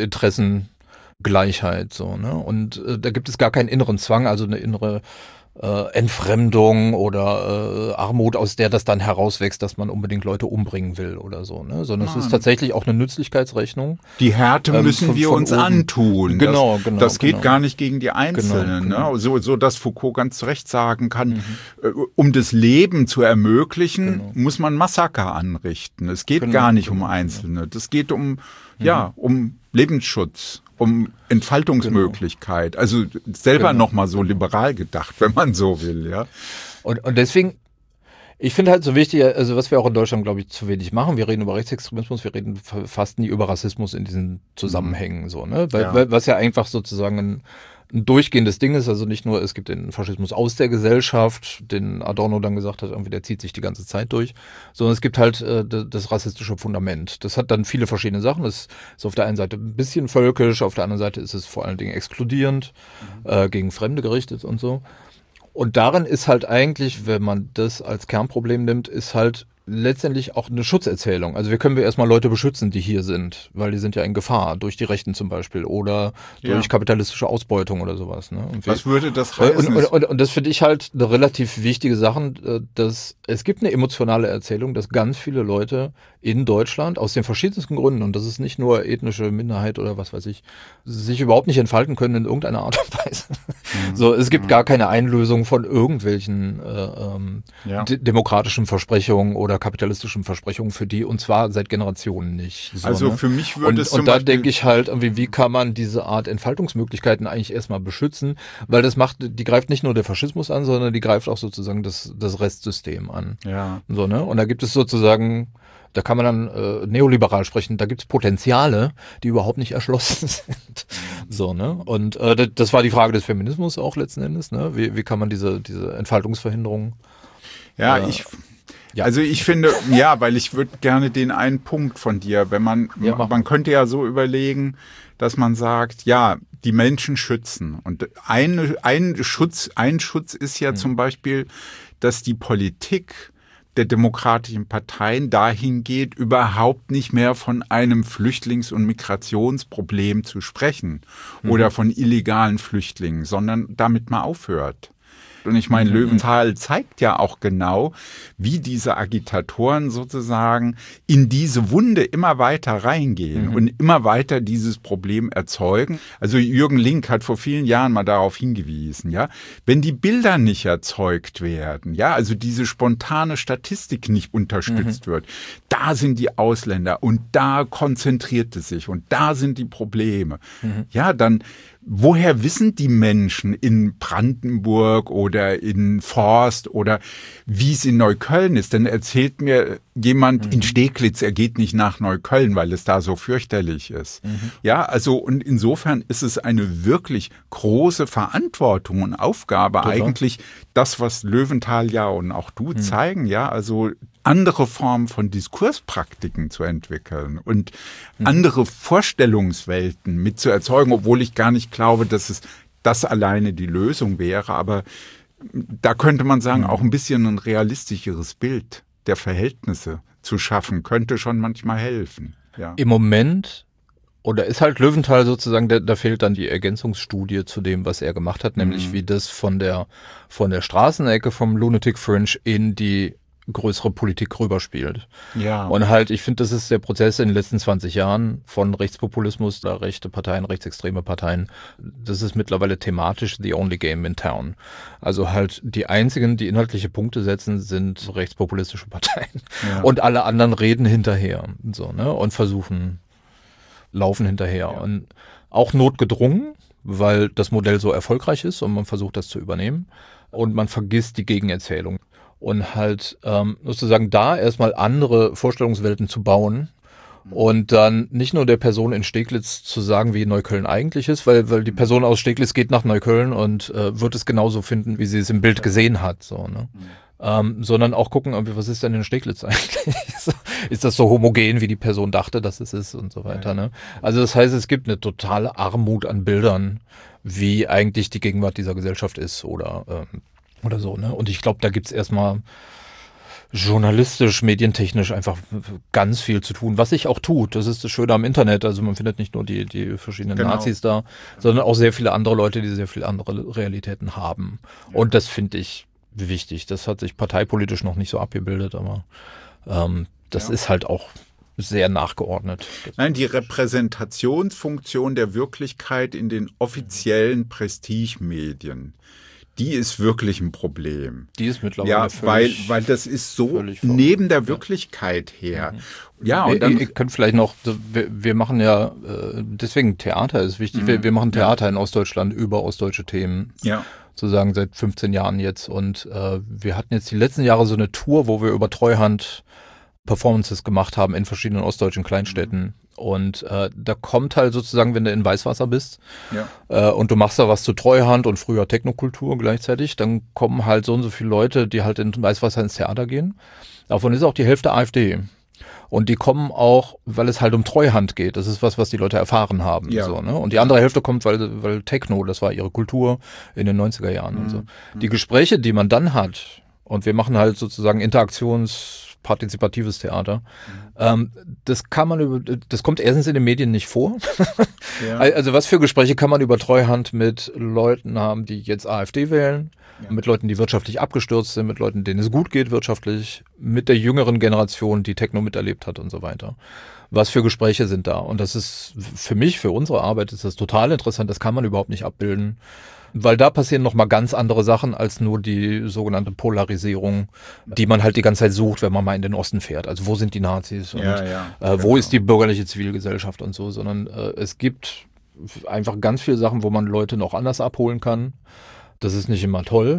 Interessengleichheit, so, ne? Und äh, da gibt es gar keinen inneren Zwang, also eine innere Äh, Entfremdung oder äh, Armut, aus der das dann herauswächst, dass man unbedingt Leute umbringen will oder so, ne? Sondern Nein. es ist tatsächlich auch eine Nützlichkeitsrechnung. Die Härte ähm, müssen von, wir von uns oben. antun. Genau, das, genau. Das geht genau. gar nicht gegen die Einzelnen, genau, genau. Ne? So, so dass Foucault ganz zu Recht sagen kann, mhm. äh, um das Leben zu ermöglichen, genau. muss man Massaker anrichten. Es geht genau, gar nicht genau, um Einzelne. Genau. Das geht um, mhm. ja, um Lebensschutz, um Entfaltungsmöglichkeit. Genau. Also selber genau. nochmal so liberal gedacht, wenn man so will, ja. Und, und deswegen, ich finde halt so wichtig, also was wir auch in Deutschland, glaube ich, zu wenig machen, wir reden über Rechtsextremismus, wir reden fast nie über Rassismus in diesen Zusammenhängen, mhm. so, ne? Weil, ja. weil, was ja einfach sozusagen ein, ein durchgehendes Ding ist, also nicht nur, es gibt den Faschismus aus der Gesellschaft, den Adorno dann gesagt hat, irgendwie der zieht sich die ganze Zeit durch, sondern es gibt halt äh, das rassistische Fundament. Das hat dann viele verschiedene Sachen. Das ist auf der einen Seite ein bisschen völkisch, auf der anderen Seite ist es vor allen Dingen exkludierend, mhm. äh, gegen Fremde gerichtet und so. Und darin ist halt eigentlich, wenn man das als Kernproblem nimmt, ist halt letztendlich auch eine Schutzerzählung. Also wir können wir erstmal Leute beschützen, die hier sind, weil die sind ja in Gefahr, durch die Rechten zum Beispiel oder ja. durch kapitalistische Ausbeutung oder sowas. Ne? Und Was wir, würde das heißen? Und, und, und das finde ich halt eine relativ wichtige Sache, dass es gibt eine emotionale Erzählung, dass ganz viele Leute in Deutschland aus den verschiedensten Gründen, und das ist nicht nur ethnische Minderheit oder was weiß ich, sich überhaupt nicht entfalten können in irgendeiner Art und Weise. Mhm. So, es gibt mhm. gar keine Einlösung von irgendwelchen äh, ähm, ja. de- demokratischen Versprechungen oder kapitalistischen Versprechungen für die, und zwar seit Generationen nicht. So, also ne? für mich würde und, es Und da denke ich halt, irgendwie, wie kann man diese Art Entfaltungsmöglichkeiten eigentlich erstmal beschützen, weil das macht, die greift nicht nur der Faschismus an, sondern die greift auch sozusagen das, das Restsystem an. Ja. So, ne? Und da gibt es sozusagen, da kann man dann äh, neoliberal sprechen, da gibt es Potenziale, die überhaupt nicht erschlossen sind. So, ne? Und äh, das war die Frage des Feminismus auch letzten Endes, ne? Wie, wie kann man diese, diese Entfaltungsverhinderung Ja, äh, ich Ja. Also ich finde, ja, weil ich würde gerne den einen Punkt von dir, wenn man, ja, man könnte ja so überlegen, dass man sagt, ja, die Menschen schützen. Und ein, ein Schutz, ein Schutz ist ja mhm. zum Beispiel, dass die Politik der demokratischen Parteien dahin geht, überhaupt nicht mehr von einem Flüchtlings- und Migrationsproblem zu sprechen mhm. oder von illegalen Flüchtlingen, sondern damit mal aufhört. Und ich meine, mhm. Löwenthal zeigt ja auch genau, wie diese Agitatoren sozusagen in diese Wunde immer weiter reingehen mhm. und immer weiter dieses Problem erzeugen. Also Jürgen Link hat vor vielen Jahren mal darauf hingewiesen, ja, wenn die Bilder nicht erzeugt werden, ja, also diese spontane Statistik nicht unterstützt mhm. wird, da sind die Ausländer und da konzentriert es sich und da sind die Probleme. Mhm. Ja, dann woher wissen die Menschen in Brandenburg oder in Forst oder wie es in Neukölln ist? Denn erzählt mir jemand mhm. in Steglitz, er geht nicht nach Neukölln, weil es da so fürchterlich ist. Mhm. Ja, also und insofern ist es eine wirklich große Verantwortung und Aufgabe Total. eigentlich, das, was Löwenthal ja und auch du mhm. zeigen, ja, also andere Formen von Diskurspraktiken zu entwickeln und mhm. andere Vorstellungswelten mit zu erzeugen, obwohl ich gar nicht glaube, dass es das alleine die Lösung wäre. Aber da könnte man sagen, mhm. auch ein bisschen ein realistischeres Bild der Verhältnisse zu schaffen, könnte schon manchmal helfen. Ja. Im Moment, oder ist halt Löwenthal sozusagen, da, da fehlt dann die Ergänzungsstudie zu dem, was er gemacht hat, nämlich mhm. wie das von der, von der Straßenecke vom Lunatic Fringe in die größere Politik rüberspielt. Ja. Und halt, ich finde, das ist der Prozess in den letzten zwanzig Jahren von Rechtspopulismus, da rechte Parteien, rechtsextreme Parteien. Das ist mittlerweile thematisch the only game in town. Also halt die einzigen, die inhaltliche Punkte setzen, sind rechtspopulistische Parteien. Ja. Und alle anderen reden hinterher. So, ne? Und versuchen, laufen hinterher. Ja. Und auch notgedrungen, weil das Modell so erfolgreich ist und man versucht, das zu übernehmen. Und man vergisst die Gegenerzählung. Und halt ähm, sozusagen da erstmal andere Vorstellungswelten zu bauen Und dann nicht nur der Person in Steglitz zu sagen, wie Neukölln eigentlich ist, weil, weil die Person aus Steglitz geht nach Neukölln und äh, wird es genauso finden, wie sie es im Bild gesehen hat, so, ne? Mhm. Ähm, sondern auch gucken, was ist denn in Steglitz eigentlich? Ist das so homogen, wie die Person dachte, dass es ist und so weiter, ne? Also das heißt, es gibt eine totale Armut an Bildern, wie eigentlich die Gegenwart dieser Gesellschaft ist oder, ähm, oder so, ne? Und ich glaube, da gibt's erstmal journalistisch, medientechnisch einfach ganz viel zu tun, was sich auch tut. Das ist das Schöne am Internet. Also man findet nicht nur die, die verschiedenen genau. Nazis da, sondern auch sehr viele andere Leute, die sehr viele andere Realitäten haben. Ja. Und das finde ich wichtig. Das hat sich parteipolitisch noch nicht so abgebildet, aber ähm, das ja. ist halt auch sehr nachgeordnet. Nein, die Repräsentationsfunktion der Wirklichkeit in den offiziellen Prestigemedien, die ist wirklich ein Problem. Die ist mittlerweile ja, völlig, weil, weil das ist so neben der Wirklichkeit her. Mhm. Ja, und dann... Ihr, ihr könnt vielleicht noch, wir, wir machen ja, deswegen Theater ist wichtig, mhm. wir, wir machen Theater ja. in Ostdeutschland über ostdeutsche Themen. Ja. Sozusagen seit fünfzehn Jahren jetzt. Und äh, wir hatten jetzt die letzten Jahre so eine Tour, wo wir über Treuhand Performances gemacht haben in verschiedenen ostdeutschen Kleinstädten. Mhm. Und äh, da kommt halt sozusagen, wenn du in Weißwasser bist ja. äh, und du machst da was zu Treuhand und früher Technokultur gleichzeitig, dann kommen halt so und so viele Leute, die halt in Weißwasser ins Theater gehen. Davon ist auch die Hälfte AfD. Und die kommen auch, weil es halt um Treuhand geht. Das ist was, was die Leute erfahren haben. Ja. So, ne? Und die andere Hälfte kommt, weil, weil Techno, das war ihre Kultur in den neunziger Jahren. Mhm. Und so. Die Gespräche, die man dann hat, und wir machen halt sozusagen interaktionspartizipatives Theater, mhm. ähm, das kann man über, das kommt erstens in den Medien nicht vor. Ja. Also was für Gespräche kann man über Treuhand mit Leuten haben, die jetzt AfD wählen? Ja. Mit Leuten, die wirtschaftlich abgestürzt sind, mit Leuten, denen es gut geht wirtschaftlich, mit der jüngeren Generation, die Techno miterlebt hat und so weiter. Was für Gespräche sind da? Und das ist für mich, für unsere Arbeit ist das total interessant. Das kann man überhaupt nicht abbilden, weil da passieren nochmal ganz andere Sachen als nur die sogenannte Polarisierung, die man halt die ganze Zeit sucht, wenn man mal in den Osten fährt. Also wo sind die Nazis und ja, ja, äh, wo genau. ist die bürgerliche Zivilgesellschaft und so, sondern äh, es gibt einfach ganz viele Sachen, wo man Leute noch anders abholen kann. Das ist nicht immer toll.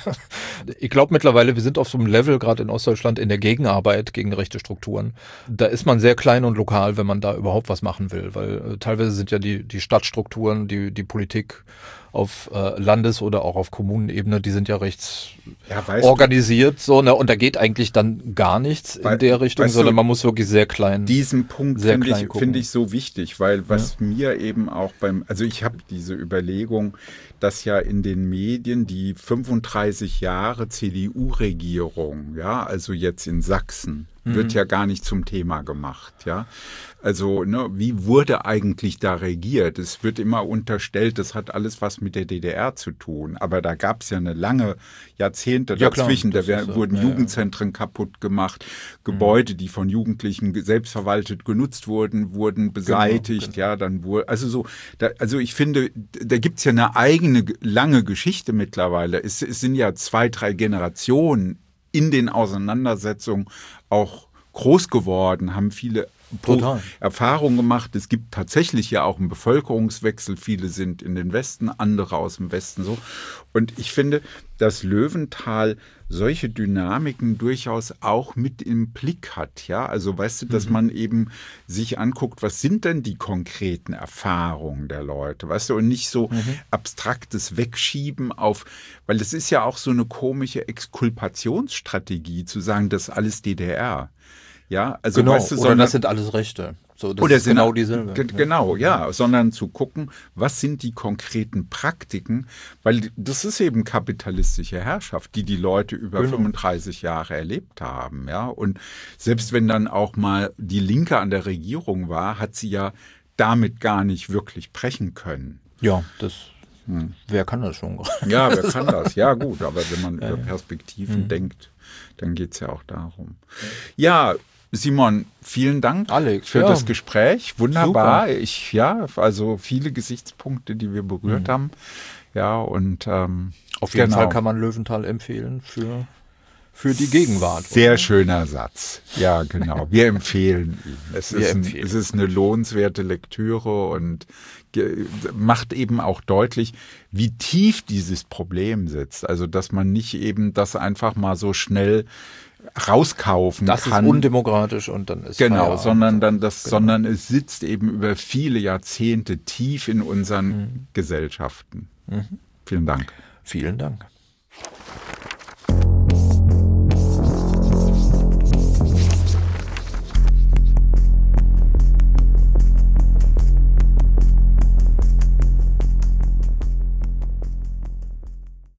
Ich glaube mittlerweile, wir sind auf so einem Level, gerade in Ostdeutschland, in der Gegenarbeit gegen rechte Strukturen. Da ist man sehr klein und lokal, wenn man da überhaupt was machen will, weil äh, teilweise sind ja die, die Stadtstrukturen, die, die Politik auf äh, Landes- oder auch auf Kommunenebene, die sind ja recht ja, organisiert, du, so, ne? Und da geht eigentlich dann gar nichts weil, in der Richtung, sondern du, man muss wirklich sehr klein. Diesen Punkt finde ich, find ich so wichtig, weil was ja. mir eben auch beim, also ich habe diese Überlegung, dass ja in den Medien die fünfunddreißig Jahre C D U-Regierung, ja, also jetzt in Sachsen, mhm. wird ja gar nicht zum Thema gemacht, ja. Also, ne, wie wurde eigentlich da regiert? Es wird immer unterstellt, das hat alles was mit der D D R zu tun. Aber da gab es ja eine lange Jahrzehnte ja, dazwischen. Klar, da wär, wurden ja, Jugendzentren ja. kaputt gemacht. Gebäude, mhm. die von Jugendlichen selbstverwaltet genutzt wurden, wurden beseitigt. Genau, genau. Ja, dann wurde, also so, da, also ich finde, da gibt's ja eine eigene lange Geschichte mittlerweile. Es, es sind ja zwei, drei Generationen in den Auseinandersetzungen auch groß geworden, haben viele Total. Erfahrungen gemacht. Es gibt tatsächlich ja auch einen Bevölkerungswechsel. Viele sind in den Westen, andere aus dem Westen so. Und ich finde, dass Löwenthal solche Dynamiken durchaus auch mit im Blick hat. Ja, also weißt du, dass mhm. man eben sich anguckt, was sind denn die konkreten Erfahrungen der Leute, weißt du, und nicht so mhm. abstraktes Wegschieben auf, weil es ist ja auch so eine komische Exkulpationsstrategie, zu sagen, das ist alles D D R. Ja, also genau, weißt du, oder sondern, das sind alles Rechte. So, das oder ist genau dieselbe. G- genau, ja, sondern zu gucken, was sind die konkreten Praktiken, weil das ist eben kapitalistische Herrschaft, die die Leute über genau. fünfunddreißig Jahre erlebt haben, ja. Und selbst wenn dann auch mal die Linke an der Regierung war, hat sie ja damit gar nicht wirklich brechen können. Ja, das. Hm. Wer kann das schon? Ja, wer kann das? Ja, gut, aber wenn man ja, über Perspektiven ja. denkt, dann geht es ja auch darum. Ja, Simon, vielen Dank Alex, für ja. das Gespräch. Wunderbar. Super. Ich, ja, also viele Gesichtspunkte, die wir berührt mhm. haben. Ja, und ähm, auf jeden genau. Fall kann man Löwenthal empfehlen für für die Gegenwart. Sehr oder? Schöner Satz. Ja, genau. Wir empfehlen ihn. Es, Wir ist, ein, empfehlen. es ist eine lohnenswerte Lektüre und macht eben auch deutlich, wie tief dieses Problem sitzt. Also, dass man nicht eben das einfach mal so schnell rauskaufen das kann. Das ist undemokratisch und dann ist Genau, Feierabend. sondern dann das, genau. sondern es sitzt eben über viele Jahrzehnte tief in unseren mhm. Gesellschaften. Mhm. Vielen Dank. Vielen Dank.